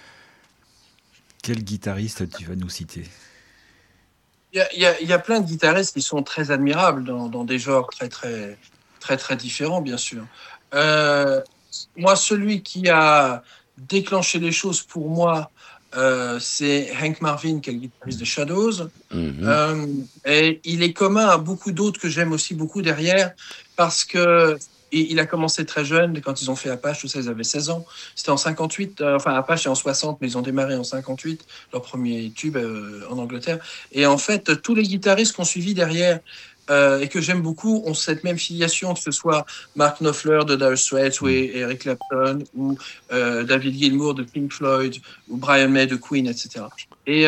[SPEAKER 2] quel guitariste tu vas nous citer?
[SPEAKER 5] Il y a plein de guitaristes qui sont très admirables dans des genres très, très, très, très différents, bien sûr. Moi, celui qui a déclenché les choses pour moi, c'est Hank Marvin, qui est le guitariste des Shadows. Et il est commun à beaucoup d'autres que j'aime aussi beaucoup derrière, parce que il a commencé très jeune, quand ils ont fait Apache, tout ça, ils avaient 16 ans. C'était en 58, enfin Apache c'est en 60, mais ils ont démarré en 58, leur premier tube en Angleterre. Et en fait, tous les guitaristes qu'on suivi derrière, et que j'aime beaucoup, ont cette même filiation, que ce soit Mark Knopfler de Dire Straits, ou Eric Clapton, ou David Gilmour de Pink Floyd, ou Brian May de Queen, etc. Et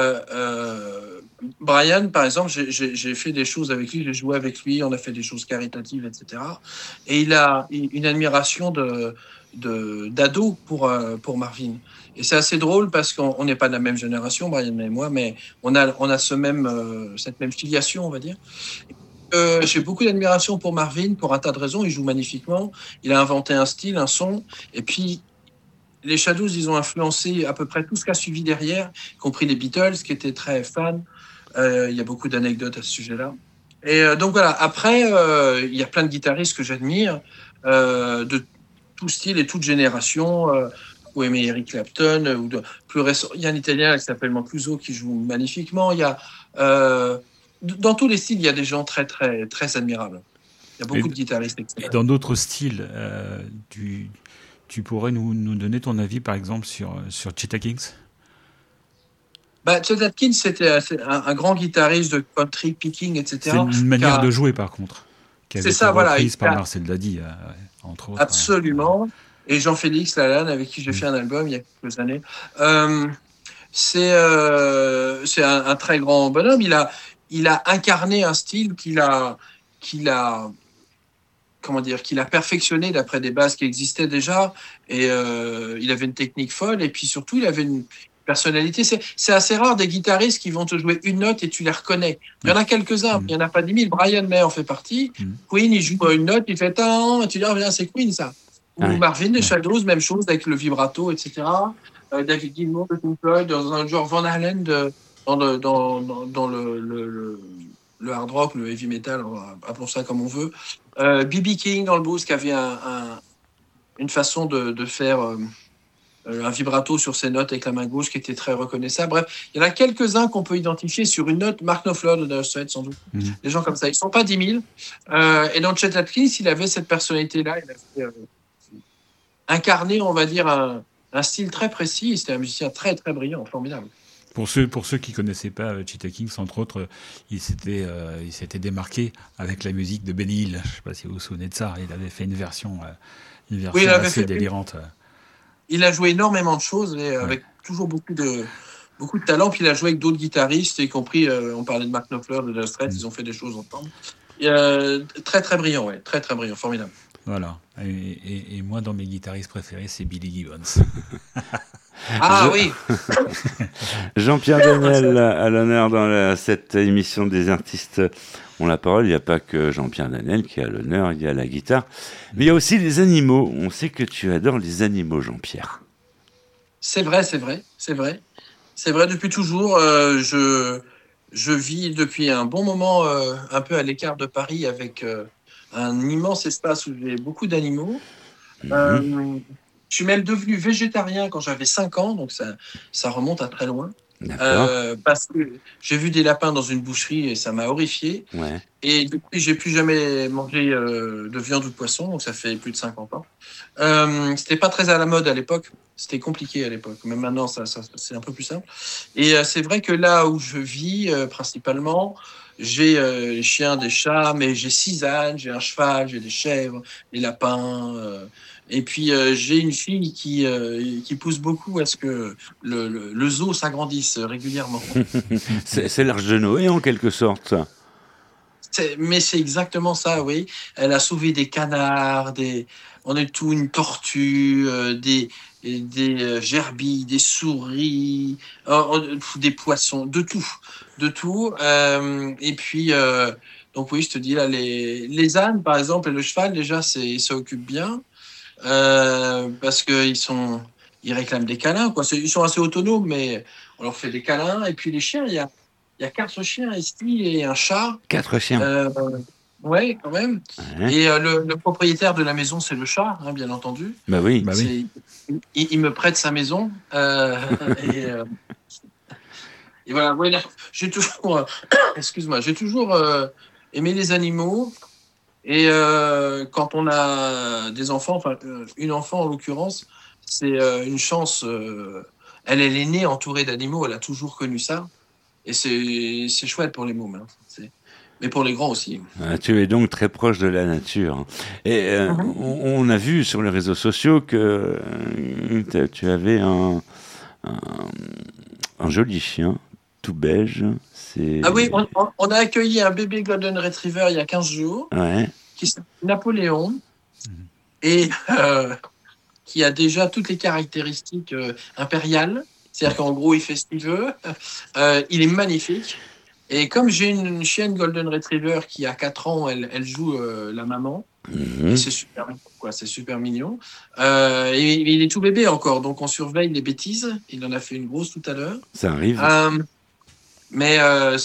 [SPEAKER 5] Brian, par exemple, j'ai fait des choses avec lui, j'ai joué avec lui, on a fait des choses caritatives, etc. Et il a une admiration d'ado pour Marvin. Et c'est assez drôle parce qu'on n'est pas de la même génération, Brian et moi, mais on a cette même filiation, on va dire. J'ai beaucoup d'admiration pour Marvin pour un tas de raisons. Il joue magnifiquement, il a inventé un style, un son, et puis les Shadows, ils ont influencé à peu près tout ce qu'a suivi derrière, y compris les Beatles, qui étaient très fans. Il y a beaucoup d'anecdotes à ce sujet-là. Et donc voilà, après, il y a plein de guitaristes que j'admire, de tout style et toute génération. Ou aimer Eric Clapton, ou plus récent, il y a un Italien qui s'appelle Mancuso qui joue magnifiquement. Il y a, dans tous les styles, il y a des gens très, très, très admirables. Il y a beaucoup de guitaristes excellents.
[SPEAKER 2] Et dans d'autres styles, tu pourrais nous donner ton avis, par exemple, sur Chet Atkins?
[SPEAKER 5] Chet Atkins, c'était un grand guitariste de country, picking, etc.
[SPEAKER 2] C'est une manière de jouer, par contre, qui avait été reprise par Marcel Dady, entre autres.
[SPEAKER 5] Absolument. Et Jean-Félix Lalanne, avec qui j'ai fait un album il y a quelques années. C'est un très grand bonhomme. Il a incarné un style qu'il a perfectionné d'après des bases qui existaient déjà. Et il avait une technique folle. Et puis surtout, il avait une personnalité. C'est assez rare des guitaristes qui vont te jouer une note et tu les reconnais. Il y en a quelques-uns, il n'y en a pas 10 000. Brian May en fait partie. Queen, il joue une note, il fait tant, tu dis, oh, c'est Queen ça. Ou Marvin, les Shadows, même chose avec le vibrato, etc. David Gilmour de Pink Floyd, dans un genre Van Halen dans le hard rock, le heavy metal, appelons ça comme on veut. B.B. King dans le blues, qui avait une façon de faire un vibrato sur ses notes avec la main gauche qui était très reconnaissable. Bref, il y en a quelques-uns qu'on peut identifier sur une note. Mark Knopfler de Dire Straits, sans doute. Des gens comme ça. Ils ne sont pas 10 000. Et dans Chet Atkins, il avait cette personnalité-là. Il avait incarné, on va dire, un style très précis. C'était un musicien très, très brillant, formidable.
[SPEAKER 2] Pour ceux qui ne connaissaient pas Chet Atkins, entre autres, il s'était démarqué avec la musique de Benny Hill. Je ne sais pas si vous vous souvenez de ça. Il avait fait une version assez délirante.
[SPEAKER 5] Il a joué énormément de choses, et avec toujours beaucoup de talent. Puis il a joué avec d'autres guitaristes, y compris, on parlait de Mark Knopfler, de Dire Straits, ils ont fait des choses ensemble. Très, très brillant, très, très brillant, formidable.
[SPEAKER 2] Voilà. Et moi, dans mes guitaristes préférés, c'est Billy Gibbons.
[SPEAKER 5] Oui.
[SPEAKER 1] Jean-Pierre Danel à l'honneur dans cette émission des artistes ont la parole. Il n'y a pas que Jean-Pierre Danel qui a l'honneur, il y a la guitare. Mais il y a aussi les animaux. On sait que tu adores les animaux, Jean-Pierre.
[SPEAKER 5] C'est vrai. C'est vrai, depuis toujours. Je vis depuis un bon moment un peu à l'écart de Paris, avec un immense espace où j'ai beaucoup d'animaux. Je suis même devenu végétarien quand j'avais 5 ans, donc ça remonte à très loin.
[SPEAKER 1] D'accord.
[SPEAKER 5] Parce que j'ai vu des lapins dans une boucherie et ça m'a horrifié.
[SPEAKER 1] Ouais.
[SPEAKER 5] Et depuis, j'ai plus jamais mangé de viande ou de poisson, donc ça fait plus de 50 ans. C'était pas très à la mode à l'époque, c'était compliqué à l'époque. Même maintenant, ça c'est un peu plus simple. Et c'est vrai que là où je vis, principalement, j'ai des chiens, des chats, mais j'ai 6 ânes, j'ai un cheval, j'ai des chèvres, des lapins. Et puis j'ai une fille qui pousse beaucoup à ce que le zoo s'agrandisse régulièrement.
[SPEAKER 1] C'est l'Arche de Noé en quelque sorte.
[SPEAKER 5] Mais c'est exactement ça, oui. Elle a sauvé des canards, on a tout, une tortue, des gerbilles, des souris, des poissons, de tout. Et puis, donc oui, je te dis là, les ânes, par exemple, et le cheval, déjà, ça occupe bien, parce que ils réclament des câlins, quoi. Ils sont assez autonomes, mais on leur fait des câlins. Et puis les chiens, il y a 4 chiens ici et un chat.
[SPEAKER 1] 4 chiens.
[SPEAKER 5] Ouais, quand même.
[SPEAKER 1] Ouais.
[SPEAKER 5] Et le propriétaire de la maison, c'est le chat, hein, bien entendu.
[SPEAKER 1] Bah oui.
[SPEAKER 5] Il me prête sa maison. Et voilà. Ouais, j'ai toujours, excuse-moi, j'ai toujours aimé les animaux. Et quand on a des enfants, enfin une enfant en l'occurrence, c'est une chance. Elle est née entourée d'animaux. Elle a toujours connu ça. Et c'est chouette pour les mômes, hein. Mais pour les grands aussi.
[SPEAKER 1] Ah, tu es donc très proche de la nature. Et on a vu sur les réseaux sociaux que tu avais un joli chien, tout beige.
[SPEAKER 5] Ah oui, on a accueilli un bébé Golden Retriever il y a 15 jours, qui s'appelle Napoléon, et qui a déjà toutes les caractéristiques impériales. C'est-à-dire qu'en gros, il fait ce qu'il veut. Il est magnifique. Et comme j'ai une chienne Golden Retriever qui a 4 ans, elle joue la maman. Et c'est super mignon, quoi. C'est super mignon. Et il est tout bébé encore, donc on surveille les bêtises. Il en a fait une grosse tout à l'heure.
[SPEAKER 1] Ça arrive.
[SPEAKER 5] Mais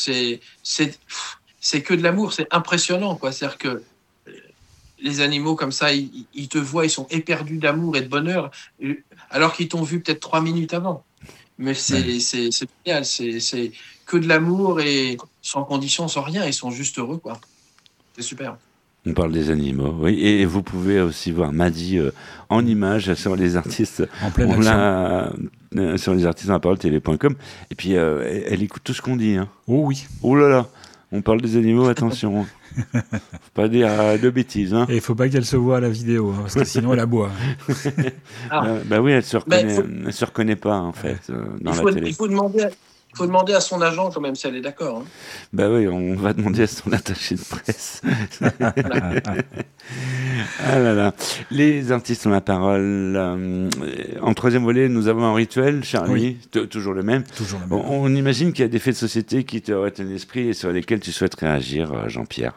[SPEAKER 5] c'est que de l'amour, c'est impressionnant, quoi. C'est-à-dire que les animaux comme ça, ils te voient, ils sont éperdus d'amour et de bonheur, alors qu'ils t'ont vu peut-être 3 minutes avant. Mais c'est génial, c'est que de l'amour et sans condition, sans rien, ils sont juste heureux, quoi. C'est super.
[SPEAKER 1] On parle des animaux, oui. Et vous pouvez aussi voir Maddy en images sur les artistes.
[SPEAKER 2] En pleine action.
[SPEAKER 1] Sur les artistes en parole télé.com. Et puis, elle écoute tout ce qu'on dit. Hein.
[SPEAKER 2] Oh oui.
[SPEAKER 1] Oh là là. On parle des animaux, attention. Faut pas dire de bêtises. Hein.
[SPEAKER 2] Et il faut pas qu'elle se voie à la vidéo, hein, parce que sinon elle aboie.
[SPEAKER 1] Bah oui, elle se reconnaît pas, en fait, dans la télé.
[SPEAKER 5] Il faut demander à son agent, quand même, si elle est d'accord. Hein.
[SPEAKER 1] Bah oui, on va demander à son attaché de presse. Ah là là. Les artistes ont la parole. En troisième volet, nous avons un rituel, Charlie, toujours le même.
[SPEAKER 2] Toujours le même.
[SPEAKER 1] On imagine qu'il y a des faits de société qui te retiennent l'esprit et sur lesquels tu souhaites réagir, Jean-Pierre.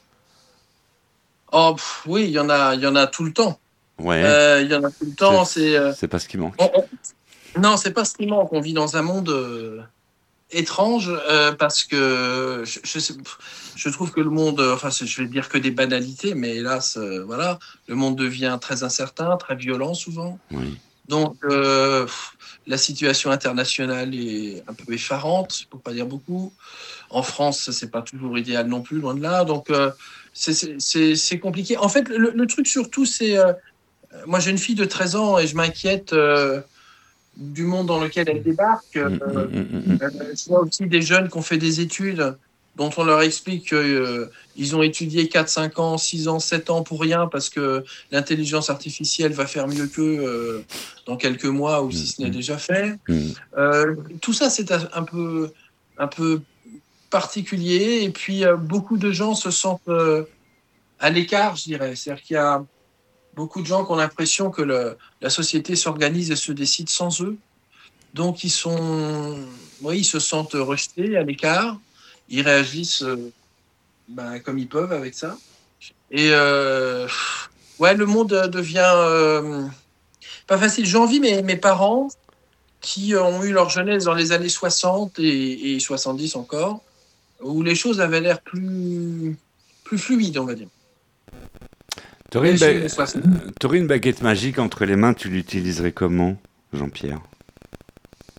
[SPEAKER 5] Oh, oui, il y en a tout le temps.
[SPEAKER 1] Ouais.
[SPEAKER 5] Il y en a tout le temps.
[SPEAKER 1] C'est pas ce qui manque.
[SPEAKER 5] Non, c'est pas ce qui manque. On vit dans un monde étrange parce que je trouve que le monde, je vais dire que des banalités, mais hélas, voilà, le monde devient très incertain, très violent souvent.
[SPEAKER 1] Oui.
[SPEAKER 5] Donc, la situation internationale est un peu effarante, pour pas dire beaucoup. En France, c'est pas toujours idéal non plus, loin de là. Donc, c'est compliqué. En fait, le truc surtout, c'est... moi, j'ai une fille de 13 ans et je m'inquiète du monde dans lequel elle débarque. Je vois aussi des jeunes qui ont fait des études dont on leur explique qu'ils ont étudié 4, 5 ans, 6 ans, 7 ans pour rien parce que l'intelligence artificielle va faire mieux qu'eux dans quelques mois ou si ce n'est déjà fait. Tout ça, c'est un peu particulier. Et puis, beaucoup de gens se sentent à l'écart, je dirais. C'est-à-dire qu'il y a beaucoup de gens qui ont l'impression que la société s'organise et se décide sans eux. Donc, ils se sentent rejetés, à l'écart. Ils réagissent comme ils peuvent avec ça. Et le monde devient pas facile. J'envie mes parents qui ont eu leur jeunesse dans les années 60 et 70 encore, où les choses avaient l'air plus fluides, on va dire.
[SPEAKER 1] T'aurais une baguette magique entre les mains, tu l'utiliserais comment, Jean-Pierre ?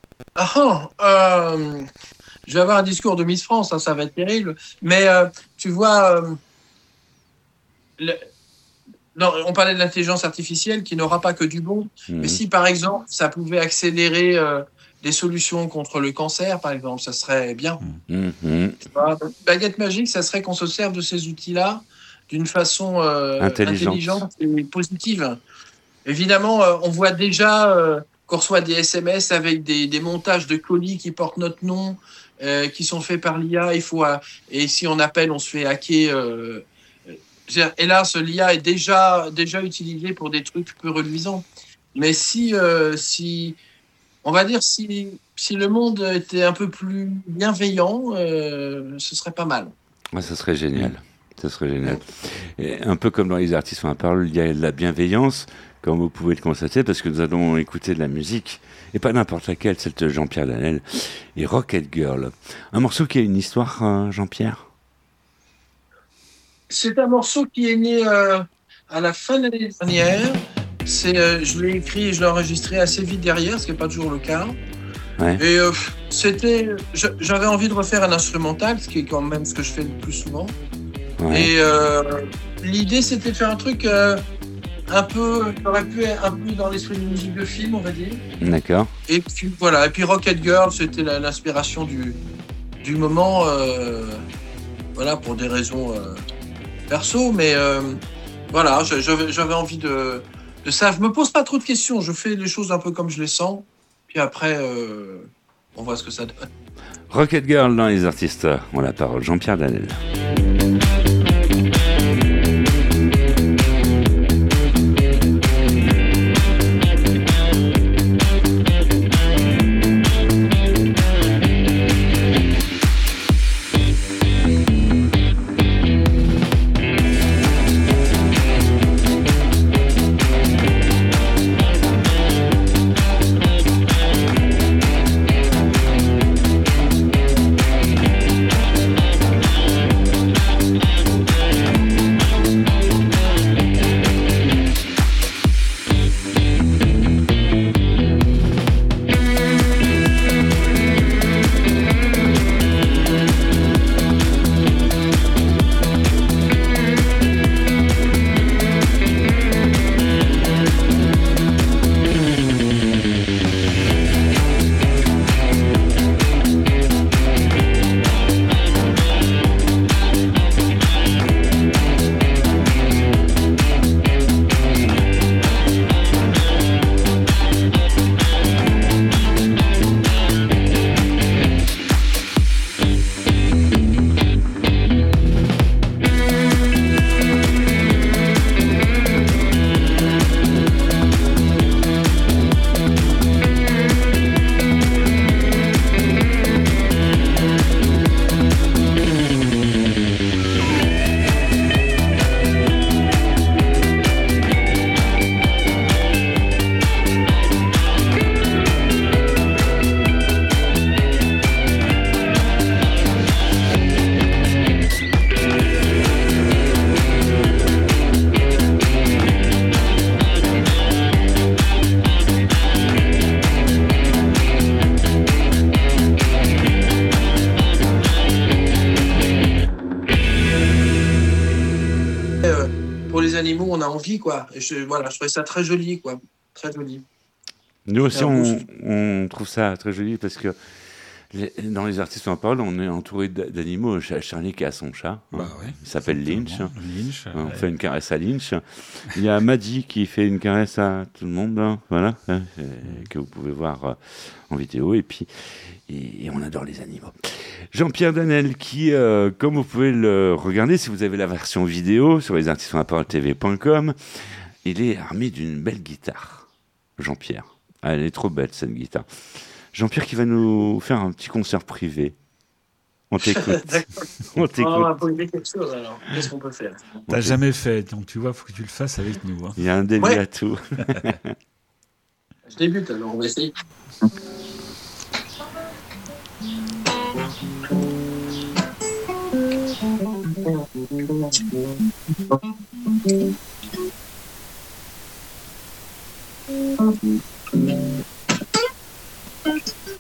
[SPEAKER 5] Ah, Je vais avoir un discours de Miss France, hein, ça va être terrible. Mais tu vois, on parlait de l'intelligence artificielle qui n'aura pas que du bon. Mais si, par exemple, ça pouvait accélérer des solutions contre le cancer, par exemple, ça serait bien. Baguette magique, ça serait qu'on se serve de ces outils-là d'une façon intelligente et positive. Évidemment, on voit déjà qu'on reçoit des SMS avec des montages de colis qui portent notre nom, qui sont faits par l'IA. Et si on appelle, on se fait hacker. Hélas, l'IA est déjà utilisée pour des trucs peu reluisants. Mais si on va dire, si le monde était un peu plus bienveillant, ce serait pas mal.
[SPEAKER 1] Ouais, ça serait génial. Ça serait génial. Et un peu comme dans Les Artistes ont la parole, il y a de la bienveillance, comme vous pouvez le constater, parce que nous allons écouter de la musique, et pas n'importe laquelle, celle de Jean-Pierre Danel et Rocket Girl. Un morceau qui a une histoire, Jean-Pierre ?
[SPEAKER 5] C'est un morceau qui est né à la fin de l'année dernière. Je l'ai écrit et je l'ai enregistré assez vite derrière, ce qui n'est pas toujours le cas.
[SPEAKER 1] Ouais.
[SPEAKER 5] Et j'avais envie de refaire un instrumental, ce qui est quand même ce que je fais le plus souvent.
[SPEAKER 1] Ouais.
[SPEAKER 5] Et l'idée, c'était de faire un truc un peu, qui aurait pu être un peu dans l'esprit de musique de film, on va dire.
[SPEAKER 1] D'accord.
[SPEAKER 5] Et puis voilà. Et puis Rocket Girl, c'était l'inspiration du moment, voilà, pour des raisons perso, mais voilà, j'avais envie de ça. Je me pose pas trop de questions. Je fais les choses un peu comme je les sens. Puis après, on voit ce que ça donne.
[SPEAKER 1] Rocket Girl dans Les Artistes ont la parole. Jean-Pierre Danel.
[SPEAKER 5] Animaux, on a envie, quoi. Et je trouvais ça très joli, quoi. Très joli.
[SPEAKER 1] Nous aussi, on trouve ça très joli parce que dans Les Artistes ont la parole, on est entouré d'animaux. Charlie qui a son chat.
[SPEAKER 2] Bah ouais,
[SPEAKER 1] il s'appelle Lynch. On
[SPEAKER 2] ouais.
[SPEAKER 1] fait une caresse à Lynch. Il y a Maddy qui fait une caresse à tout le monde. Hein, voilà. Que vous pouvez voir en vidéo. Et puis, et on adore les animaux. Jean-Pierre Danel qui, comme vous pouvez le regarder, si vous avez la version vidéo sur lesartistesonlaparole.tv.com, il est armé d'une belle guitare. Jean-Pierre. Elle est trop belle, cette guitare. Jean-Pierre qui va nous faire un petit concert privé. On t'écoute.
[SPEAKER 5] On va poser quelque chose, alors. Qu'est-ce qu'on peut faire ?
[SPEAKER 2] T'as jamais fait, donc tu vois, il faut que tu le fasses avec nous. Hein.
[SPEAKER 1] Il y a un début à tout.
[SPEAKER 5] Je débute, alors on va essayer.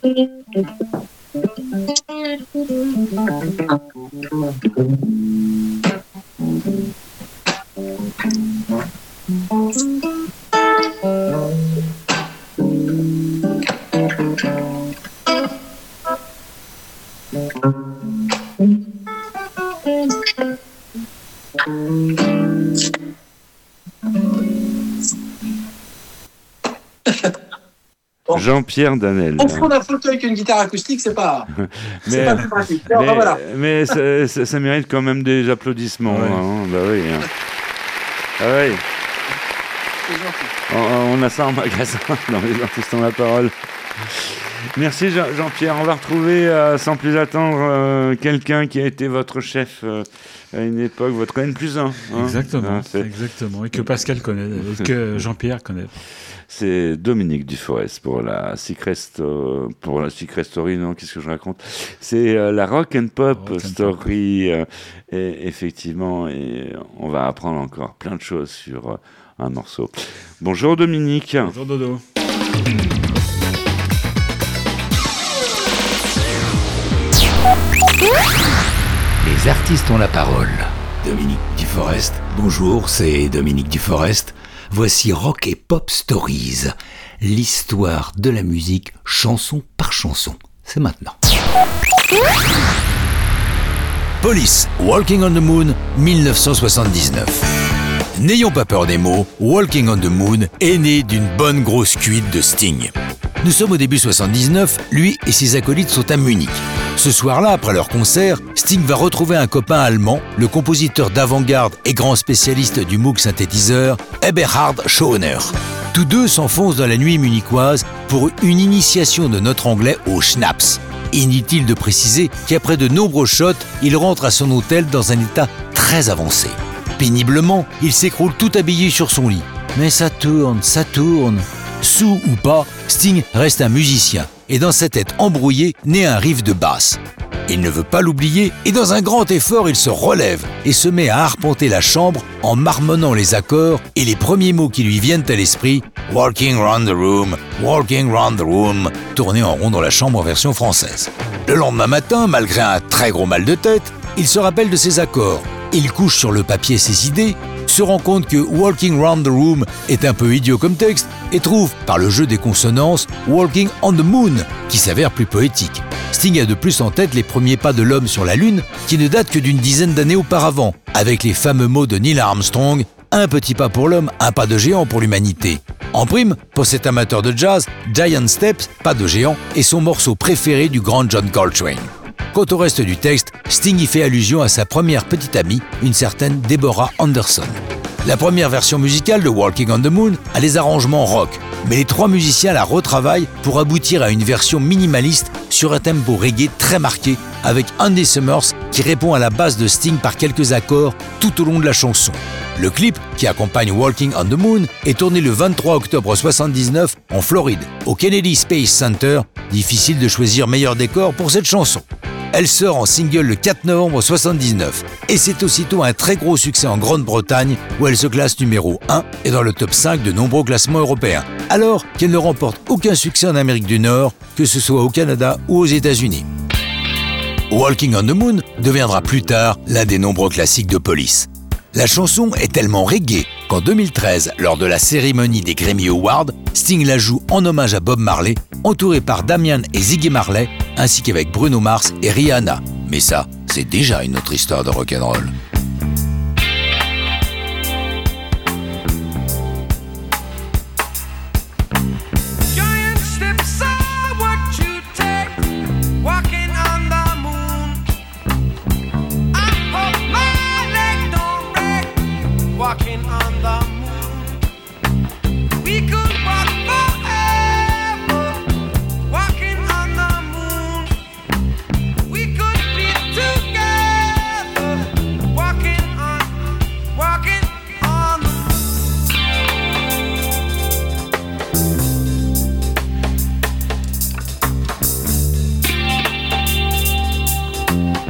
[SPEAKER 1] Jean-Pierre Danel.
[SPEAKER 5] On prend un fauteuil avec une guitare acoustique, c'est pas plus pratique. Voilà.
[SPEAKER 1] Mais ça mérite quand même des applaudissements.
[SPEAKER 2] Ouais.
[SPEAKER 1] Hein. Bah oui. Hein. Ah oui. On a ça en magasin dans les artistes ont la parole. Merci Jean-Pierre. On va retrouver sans plus attendre quelqu'un qui a été votre chef à une époque, votre N+1. Hein.
[SPEAKER 2] Exactement, exactement. Et que Pascal connaît, et que Jean-Pierre connaît.
[SPEAKER 1] C'est Dominique Duforest pour la Secret Story, non, qu'est-ce que je raconte ? C'est la Rock and Pop Story, et effectivement, et on va apprendre encore plein de choses sur un morceau. Bonjour Dominique.
[SPEAKER 2] Bonjour Dodo.
[SPEAKER 4] Les artistes ont la parole. Dominique Duforest. Bonjour, c'est Dominique Duforest. Voici Rock et Pop Stories, l'histoire de la musique chanson par chanson. C'est maintenant. Police, Walking on the Moon, 1979. N'ayons pas peur des mots, Walking on the Moon est né d'une bonne grosse cuite de Sting. Nous sommes au début 79, lui et ses acolytes sont à Munich. Ce soir-là, après leur concert, Sting va retrouver un copain allemand, le compositeur d'avant-garde et grand spécialiste du Moog synthétiseur, Eberhard Schoner. Tous deux s'enfoncent dans la nuit munichoise pour une initiation de notre anglais au schnapps. Inutile de préciser qu'après de nombreux shots, il rentre à son hôtel dans un état très avancé. Péniblement, il s'écroule tout habillé sur son lit. Mais ça tourne. Sous ou pas, Sting reste un musicien. Et dans sa tête embrouillée naît un riff de basse. Il ne veut pas l'oublier et dans un grand effort, il se relève et se met à arpenter la chambre en marmonnant les accords et les premiers mots qui lui viennent à l'esprit « Walking round the room, tourné en rond dans la chambre en version française. Le lendemain matin, malgré un très gros mal de tête, il se rappelle de ses accords. Il couche sur le papier ses idées, se rend compte que Walking Round the Room est un peu idiot comme texte et trouve, par le jeu des consonances, Walking on the Moon, qui s'avère plus poétique. Sting a de plus en tête les premiers pas de l'homme sur la Lune, qui ne datent que d'une dizaine d'années auparavant, avec les fameux mots de Neil Armstrong, un petit pas pour l'homme, un pas de géant pour l'humanité. En prime, pour cet amateur de jazz, Giant Steps, pas de géant, est son morceau préféré du grand John Coltrane. Quant au reste du texte, Sting y fait allusion à sa première petite amie, une certaine Deborah Anderson. La première version musicale de Walking on the Moon a les arrangements rock, mais les trois musiciens la retravaillent pour aboutir à une version minimaliste sur un tempo reggae très marqué, avec Andy Summers qui répond à la basse de Sting par quelques accords tout au long de la chanson. Le clip, qui accompagne Walking on the Moon, est tourné le 23 octobre 1979 en Floride, au Kennedy Space Center. Difficile de choisir meilleur décor pour cette chanson. Elle sort en single le 4 novembre 1979 et c'est aussitôt un très gros succès en Grande-Bretagne où elle se classe numéro 1 et dans le top 5 de nombreux classements européens, alors qu'elle ne remporte aucun succès en Amérique du Nord, que ce soit au Canada ou aux États-Unis. Walking on the Moon deviendra plus tard l'un des nombreux classiques de Police. La chanson est tellement reggae qu'en 2013, lors de la cérémonie des Grammy Awards, Sting la joue en hommage à Bob Marley, entouré par Damian et Ziggy Marley, ainsi qu'avec Bruno Mars et Rihanna. Mais ça, c'est déjà une autre histoire de rock'n'roll.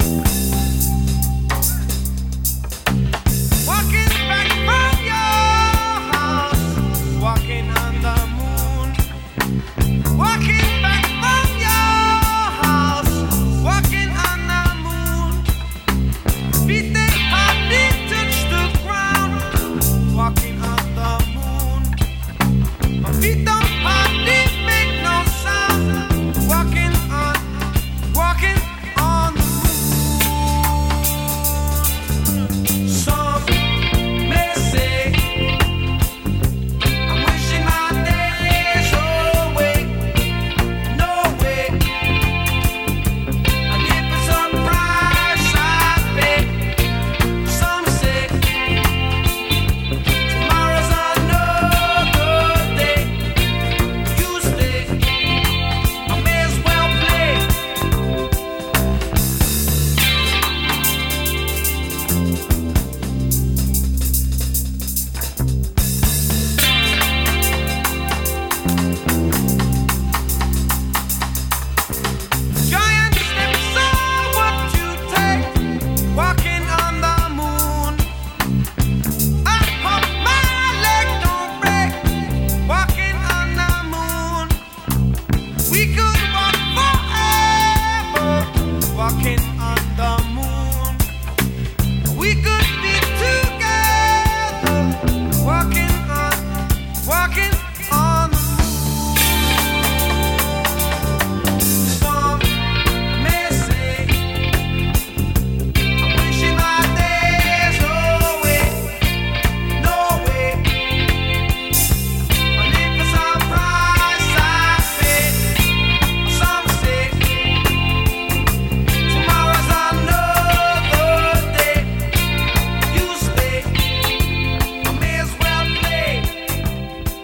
[SPEAKER 9] Walking back from your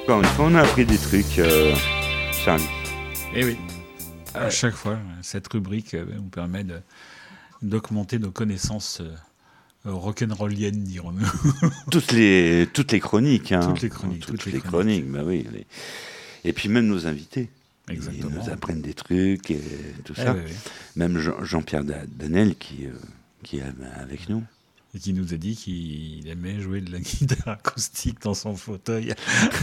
[SPEAKER 1] Encore une fois, on a appris des trucs, Charlie.
[SPEAKER 2] Eh oui. À chaque fois, cette rubrique nous permet d'augmenter nos connaissances rock'n'rolliennes, dirons-nous.
[SPEAKER 1] Toutes les chroniques. Hein.
[SPEAKER 2] Toutes les chroniques.
[SPEAKER 1] Bah oui. Et puis même nos invités.
[SPEAKER 2] Exactement.
[SPEAKER 1] Ils nous apprennent des trucs et tout ça.
[SPEAKER 2] Oui.
[SPEAKER 1] Même Jean-Pierre Danel qui est avec nous.
[SPEAKER 2] Et qui nous a dit qu'il aimait jouer de la guitare acoustique dans son fauteuil.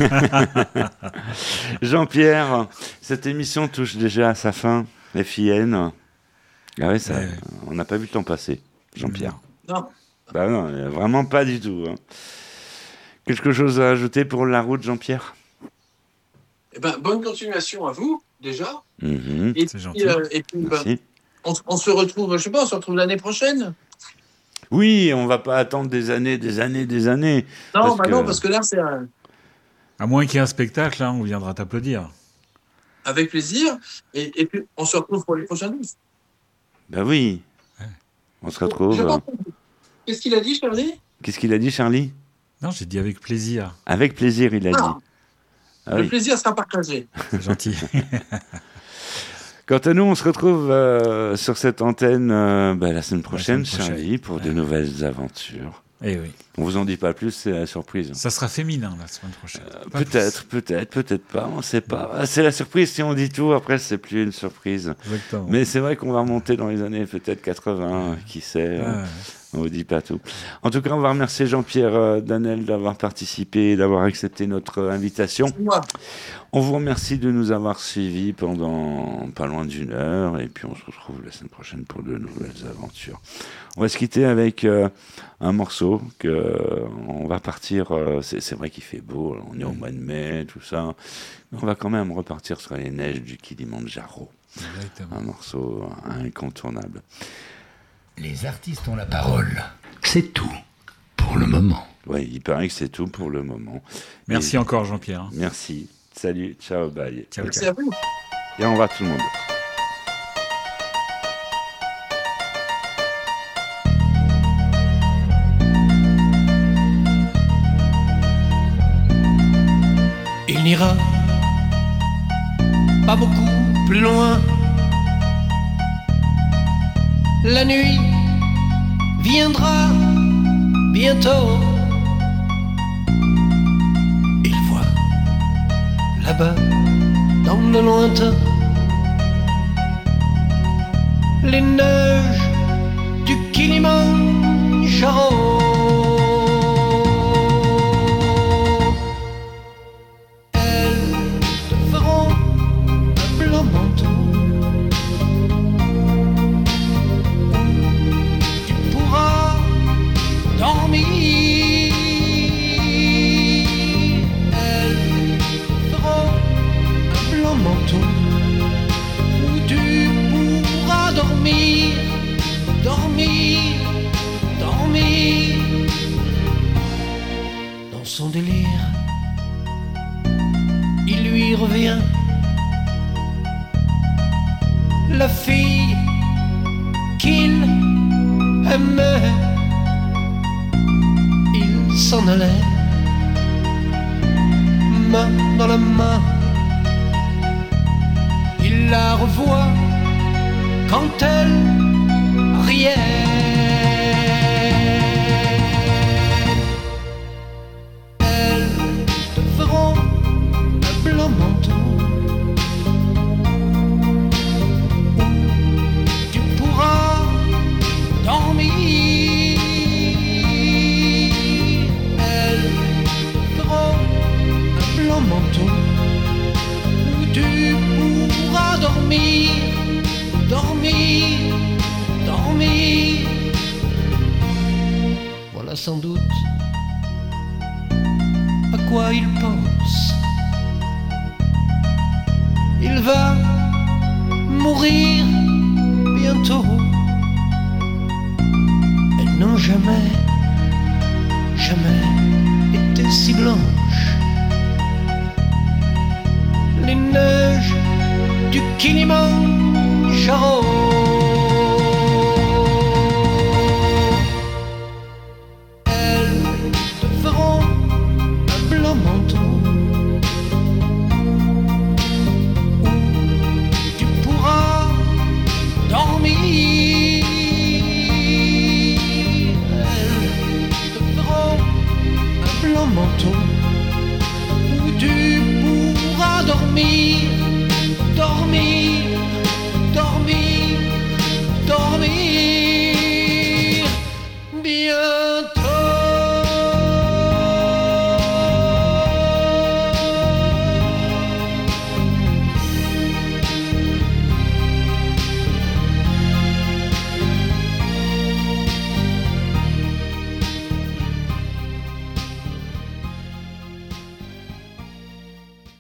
[SPEAKER 1] Jean-Pierre, cette émission touche déjà à sa fin. FIN. Ah ouais, on n'a pas vu le temps passer, Jean-Pierre.
[SPEAKER 5] Non.
[SPEAKER 1] Bah non, vraiment pas du tout. Hein. Quelque chose à ajouter pour la route, Jean-Pierre?
[SPEAKER 5] Eh ben, bonne continuation à vous, déjà.
[SPEAKER 1] Mm-hmm.
[SPEAKER 5] Et
[SPEAKER 2] c'est
[SPEAKER 5] puis,
[SPEAKER 2] gentil.
[SPEAKER 5] On se retrouve, je sais pas, on se retrouve l'année prochaine.
[SPEAKER 1] Oui, on va pas attendre des années.
[SPEAKER 5] Non, parce que là, c'est
[SPEAKER 2] À moins qu'il y ait un spectacle, on viendra t'applaudir.
[SPEAKER 5] avec plaisir. Et puis, on se retrouve pour les prochains 12.
[SPEAKER 1] Ben oui.
[SPEAKER 2] Ouais.
[SPEAKER 1] On se retrouve.
[SPEAKER 5] Qu'est-ce qu'il a dit, Charlie?
[SPEAKER 1] Qu'est-ce qu'il a dit, Charlie?
[SPEAKER 2] Non, j'ai dit avec plaisir.
[SPEAKER 1] Avec plaisir, il a dit. Ah
[SPEAKER 5] Le
[SPEAKER 1] oui.
[SPEAKER 5] plaisir sera partagé.
[SPEAKER 2] C'est gentil.
[SPEAKER 1] Quant à nous, on se retrouve sur cette antenne la semaine prochaine, Charlie, pour de nouvelles aventures.
[SPEAKER 2] Eh oui.
[SPEAKER 1] On vous en dit pas plus, c'est la surprise.
[SPEAKER 2] Ça sera féminin la semaine prochaine.
[SPEAKER 1] Peut-être pas, on sait pas. C'est la surprise, si on dit tout, après c'est plus une surprise.
[SPEAKER 2] Exactement.
[SPEAKER 1] Mais c'est vrai qu'on va remonter dans les années peut-être 80, qui sait. On vous dit pas tout. En tout cas, on va remercier Jean-Pierre Danel d'avoir participé et d'avoir accepté notre invitation.
[SPEAKER 5] Moi.
[SPEAKER 1] On vous remercie de nous avoir suivis pendant pas loin d'1 heure et puis on se retrouve la semaine prochaine pour de nouvelles aventures. On va se quitter avec un morceau on va partir, c'est vrai qu'il fait beau, on est au mois de mai, tout ça, mais on va quand même repartir sur les neiges du Kilimandjaro.
[SPEAKER 2] Exactement.
[SPEAKER 1] Un morceau incontournable.
[SPEAKER 4] Les artistes ont la parole. C'est tout pour le moment.
[SPEAKER 1] Oui, il paraît que c'est tout pour le moment.
[SPEAKER 2] Merci encore Jean-Pierre.
[SPEAKER 1] Merci. Salut, ciao, bye.
[SPEAKER 2] Ciao.
[SPEAKER 5] Merci à vous.
[SPEAKER 1] Et on va tout le monde.
[SPEAKER 9] Il n'ira pas beaucoup plus loin. La nuit viendra bientôt. Il voit là-bas, dans le lointain, les neiges du Kilimandjaro. Son délire, il lui revient la fille qu'il aimait. Il s'en allait, main dans la main. Il la revoit quand elle riait. Voilà sans doute à quoi il pense. Il va mourir bientôt. Elles n'ont jamais